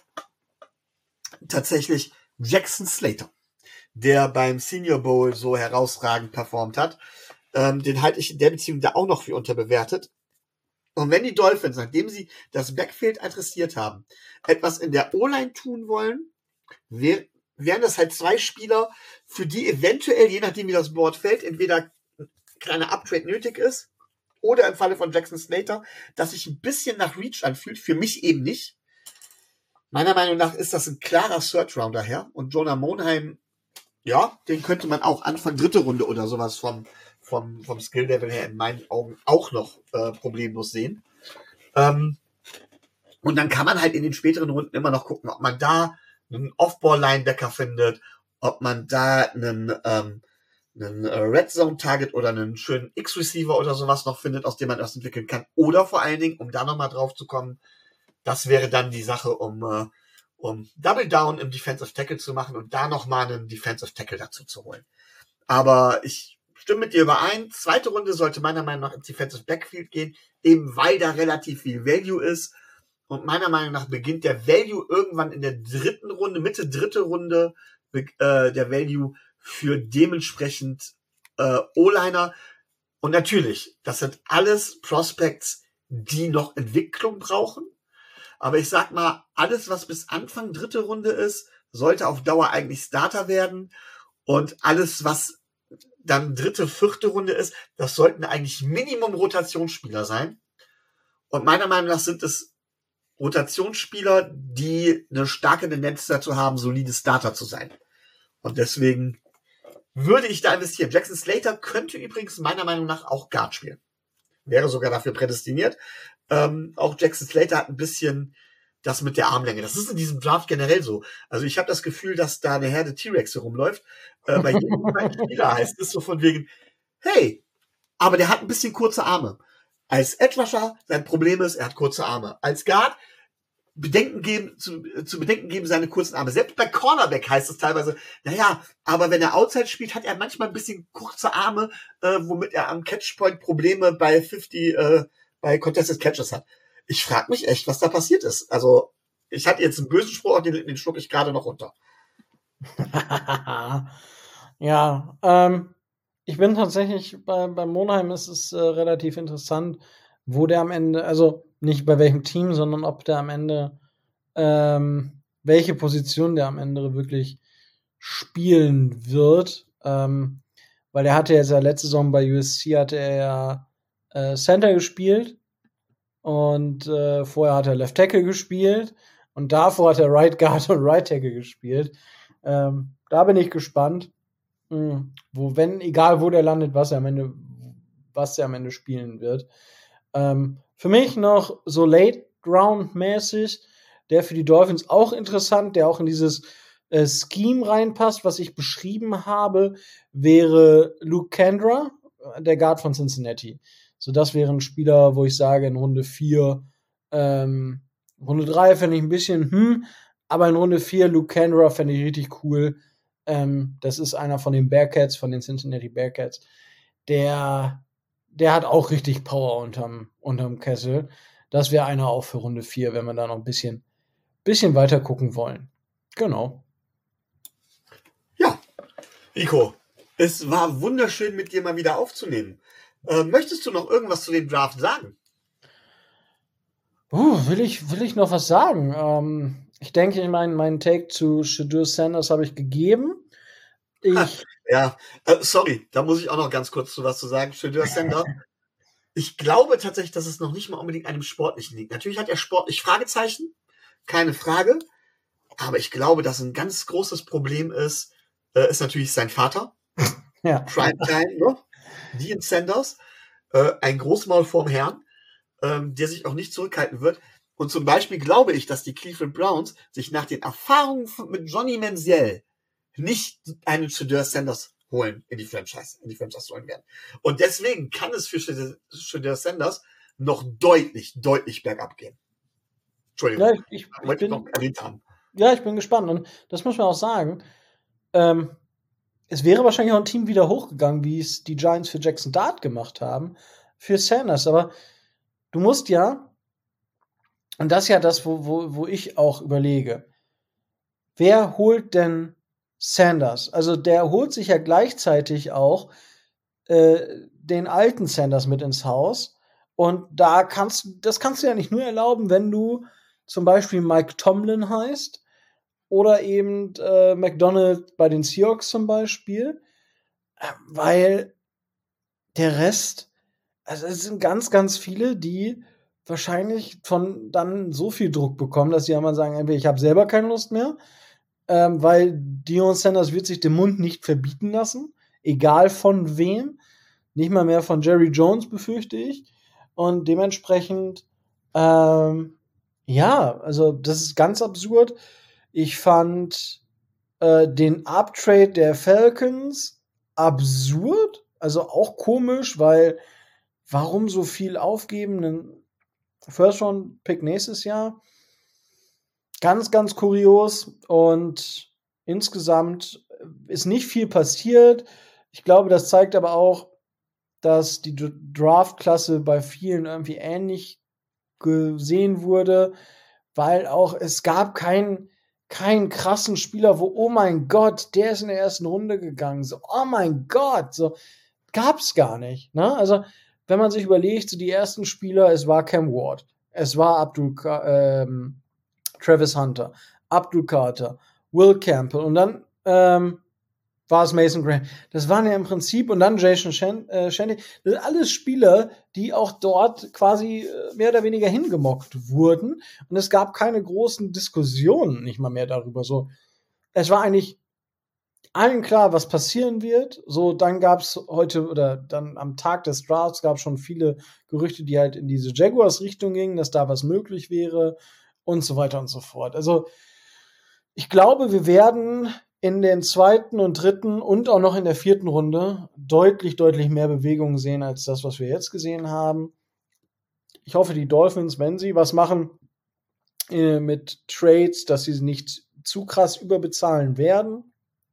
tatsächlich Jackson Slater, der beim Senior Bowl so herausragend performt hat. Ähm, den halte ich in der Beziehung da auch noch für unterbewertet. Und wenn die Dolphins, nachdem sie das Backfield adressiert haben, etwas in der O-Line tun wollen, wär, wären das halt zwei Spieler, für die eventuell, je nachdem wie das Board fällt, entweder ein kleiner Uptrade nötig ist oder im Falle von Jackson Slater, dass sich ein bisschen nach Reach anfühlt, für mich eben nicht. Meiner Meinung nach ist das ein klarer Third-Rounder her. Und Jonah Monheim, ja, den könnte man auch Anfang dritte Runde oder sowas vom, vom, vom Skill-Level her in meinen Augen auch noch äh, problemlos sehen. Ähm, und dann kann man halt in den späteren Runden immer noch gucken, ob man da einen Off-Ball-Linebacker findet, ob man da einen, ähm, einen Red-Zone-Target oder einen schönen X-Receiver oder sowas noch findet, aus dem man das entwickeln kann. Oder vor allen Dingen, um da nochmal drauf zu kommen, das wäre dann die Sache, um, äh, um Double Down im Defensive Tackle zu machen und da nochmal einen Defensive Tackle dazu zu holen. Aber ich stimme mit dir überein. Zweite Runde sollte meiner Meinung nach ins Defensive Backfield gehen, eben weil da relativ viel Value ist. Und meiner Meinung nach beginnt der Value irgendwann in der dritten Runde, Mitte dritte Runde, äh, der Value für dementsprechend äh, O-Liner. Und natürlich, das sind alles Prospects, die noch Entwicklung brauchen. Aber ich sag mal, alles, was bis Anfang dritte Runde ist, sollte auf Dauer eigentlich Starter werden. Und alles, was dann dritte, vierte Runde ist, das sollten eigentlich Minimum Rotationsspieler sein. Und meiner Meinung nach sind es Rotationsspieler, die eine starke Tendenz dazu haben, solide Starter zu sein. Und deswegen würde ich da investieren. Jackson Slater könnte übrigens meiner Meinung nach auch Guard spielen. Wäre sogar dafür prädestiniert. Ähm, auch Jackson Slater hat ein bisschen das mit der Armlänge. Das ist in diesem Draft generell so. Also ich habe das Gefühl, dass da eine Herde T-Rex herumläuft. Äh, bei jedem Spieler heißt es so von wegen, hey, aber der hat ein bisschen kurze Arme. Als Edge Rusher, sein Problem ist, er hat kurze Arme. Als Guard, Bedenken geben, zu, zu bedenken geben seine kurzen Arme. Selbst bei Cornerback heißt es teilweise, naja, aber wenn er Outside spielt, hat er manchmal ein bisschen kurze Arme, äh, womit er am Catchpoint Probleme bei fünfzig, äh, bei Contested Catches hat. Ich frage mich echt, was da passiert ist. Also, ich hatte jetzt einen bösen Spruch, den, den schluck ich gerade noch runter. ja, ähm, ich bin tatsächlich, bei, bei Monheim ist es äh, relativ interessant, wo der am Ende, also nicht bei welchem Team, sondern ob der am Ende, ähm, welche Position der am Ende wirklich spielen wird. Ähm, weil er hatte jetzt ja letzte Saison bei U S C hatte er ja äh, Center gespielt und äh, vorher hat er Left Tackle gespielt und davor hat er Right Guard und Right Tackle gespielt. Ähm, da bin ich gespannt, mh, wo, wenn, egal wo der landet, was er am Ende, was er am Ende spielen wird. Ähm, für mich noch so Late-Round-mäßig, der für die Dolphins auch interessant, der auch in dieses äh, Scheme reinpasst, was ich beschrieben habe, wäre Luke Kendra, der Guard von Cincinnati. So, das wäre ein Spieler, wo ich sage, in Runde vier, ähm, Runde drei fände ich ein bisschen, hm, aber in Runde vier, Luke Kendra fände ich richtig cool. Ähm, das ist einer von den Bearcats, von den Cincinnati Bearcats, der Der hat auch richtig Power unterm, unterm Kessel. Das wäre einer auch für Runde vier, wenn wir da noch ein bisschen, bisschen weiter gucken wollen. Genau. Ja, Rico, es war wunderschön, mit dir mal wieder aufzunehmen. Äh, möchtest du noch irgendwas zu dem Draft sagen? Uh, will ich, will ich noch was sagen? Ähm, ich denke, ich mein, meinen Take zu Shedeur Sanders habe ich gegeben. Ich, ja, äh, sorry, da muss ich auch noch ganz kurz zu was zu sagen. Shedeur Sanders. Ich glaube tatsächlich, dass es noch nicht mal unbedingt einem Sportlichen liegt. Natürlich hat er sportlich Fragezeichen, keine Frage. Aber ich glaube, dass ein ganz großes Problem ist, äh, ist natürlich sein Vater. Ja. Primetime noch, Deion Sanders, äh, ein Großmaul vorm Herrn, ähm, der sich auch nicht zurückhalten wird. Und zum Beispiel glaube ich, dass die Cleveland Browns sich nach den Erfahrungen mit Johnny Manziel nicht einen Shedeur Sanders holen in die Franchise, in die Franchise holen werden. Und deswegen kann es für Shedeur Sanders noch deutlich, deutlich bergab gehen. Entschuldigung, Ja, ich, ich, ich wollte ich bin, noch erwähnt haben. Ja, ich bin gespannt. Und das muss man auch sagen. Ähm, es wäre wahrscheinlich auch ein Team wieder hochgegangen, wie es die Giants für Jackson Dart gemacht haben, für Sanders. Aber du musst ja, und das ist ja das, wo, wo, wo ich auch überlege, wer holt denn Sanders? Also der holt sich ja gleichzeitig auch äh, den alten Sanders mit ins Haus. Und da kannst das kannst du ja nicht nur erlauben, wenn du zum Beispiel Mike Tomlin heißt oder eben äh, McDonald bei den Seahawks zum Beispiel, äh, weil der Rest, also es sind ganz, ganz viele, die wahrscheinlich von dann so viel Druck bekommen, dass sie einmal sagen, entweder ich habe selber keine Lust mehr, ähm, weil Deion Sanders wird sich den Mund nicht verbieten lassen, egal von wem, nicht mal mehr von Jerry Jones, befürchte ich. Und dementsprechend, ähm, ja, also das ist ganz absurd. Ich fand äh, den Uptrade der Falcons absurd, also auch komisch, weil warum so viel aufgeben? Einen First-Round-Pick nächstes Jahr. Ganz, ganz kurios und insgesamt ist nicht viel passiert. Ich glaube, das zeigt aber auch, dass die Draft-Klasse bei vielen irgendwie ähnlich gesehen wurde, weil auch es gab keinen keinen krassen Spieler, wo, oh mein Gott, der ist in der ersten Runde gegangen. So, oh mein Gott, so gab's gar nicht. Ne? Also, wenn man sich überlegt, so die ersten Spieler, es war Cam Ward, es war Abdul ähm, Travis Hunter, Abdul Carter, Will Campbell und dann ähm, war es Mason Graham. Das waren ja im Prinzip, und dann Jason Shandy, äh, Shandy, das sind alles Spieler, die auch dort quasi äh, mehr oder weniger hingemockt wurden. Und es gab keine großen Diskussionen, nicht mal mehr darüber. So, es war eigentlich allen klar, was passieren wird. So, dann gab es heute oder dann am Tag des Drafts gab es schon viele Gerüchte, die halt in diese Jaguars-Richtung gingen, dass da was möglich wäre und so weiter und so fort. Also, ich glaube, wir werden in den zweiten und dritten und auch noch in der vierten Runde deutlich, deutlich mehr Bewegungen sehen als das, was wir jetzt gesehen haben. Ich hoffe, die Dolphins, wenn sie was machen äh, mit Trades, dass sie nicht zu krass überbezahlen werden.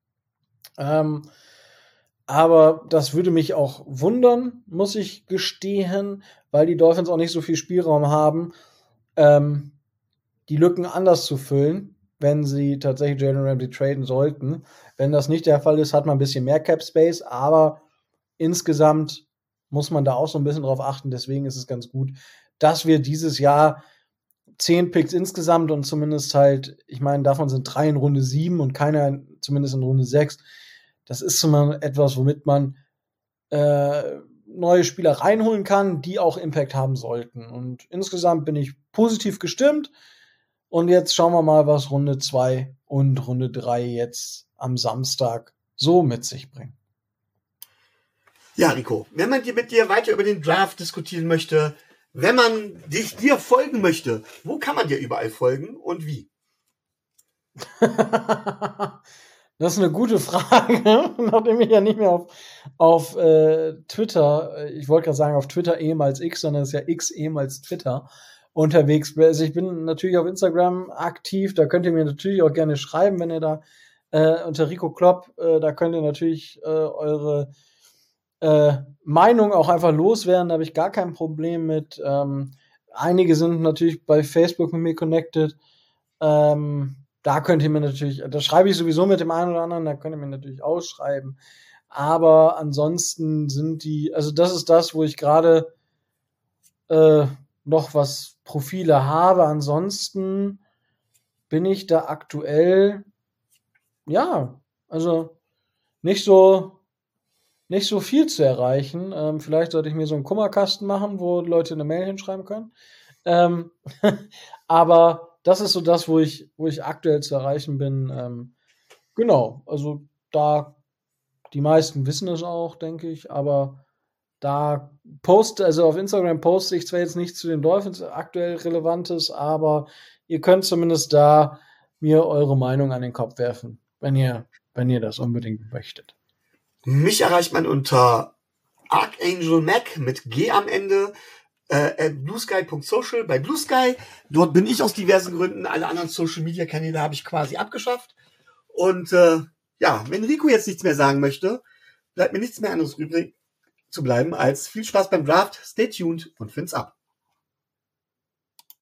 Ähm, aber das würde mich auch wundern, muss ich gestehen, weil die Dolphins auch nicht so viel Spielraum haben, ähm, die Lücken anders zu füllen, wenn sie tatsächlich Jalen Ramsey traden sollten. Wenn das nicht der Fall ist, hat man ein bisschen mehr Cap Space, aber insgesamt muss man da auch so ein bisschen drauf achten. Deswegen ist es ganz gut, dass wir dieses Jahr zehn Picks insgesamt und zumindest halt, ich meine, davon sind drei in Runde sieben und keiner zumindest in Runde sechs. Das ist zumindest etwas, womit man äh, neue Spieler reinholen kann, die auch Impact haben sollten. Und insgesamt bin ich positiv gestimmt. Und jetzt schauen wir mal, was Runde zwei und Runde drei jetzt am Samstag so mit sich bringen. Ja, Rico, wenn man mit dir weiter über den Draft diskutieren möchte, wenn man dich dir folgen möchte, wo kann man dir überall folgen und wie? Das ist eine gute Frage, nachdem ich ja nicht mehr auf, auf äh, Twitter, ich wollte gerade sagen auf Twitter ehemals X, sondern es ist ja X ehemals Twitter unterwegs bin. Also ich bin natürlich auf Instagram aktiv, da könnt ihr mir natürlich auch gerne schreiben, wenn ihr da äh, unter Rico Klopp, äh, da könnt ihr natürlich äh, eure äh, Meinung auch einfach loswerden, da habe ich gar kein Problem mit. Ähm, einige sind natürlich bei Facebook mit mir connected. Ähm, da könnt ihr mir natürlich, da schreibe ich sowieso mit dem einen oder anderen, da könnt ihr mir natürlich ausschreiben. Aber ansonsten sind die, also das ist das, wo ich gerade äh, noch was Profile habe. Ansonsten bin ich da aktuell, ja, also nicht so nicht so viel zu erreichen. Ähm, vielleicht sollte ich mir so einen Kummerkasten machen, wo Leute eine Mail hinschreiben können. Ähm, aber das ist so das, wo ich, wo ich aktuell zu erreichen bin. Ähm, genau, also da Die meisten wissen es auch, denke ich, aber da poste, also auf Instagram poste ich zwar jetzt nicht zu den Dolphins aktuell Relevantes, aber ihr könnt zumindest da mir eure Meinung an den Kopf werfen, wenn ihr, wenn ihr das unbedingt möchtet. Mich erreicht man unter Archangel Mac mit G am Ende, äh, bluesky punkt social bei Bluesky. Dort bin ich aus diversen Gründen. Alle anderen Social-Media-Kanäle habe ich quasi abgeschafft. Und äh, ja, wenn Rico jetzt nichts mehr sagen möchte, bleibt mir nichts mehr anderes übrig zu bleiben als viel Spaß beim Draft. Stay tuned und find's ab.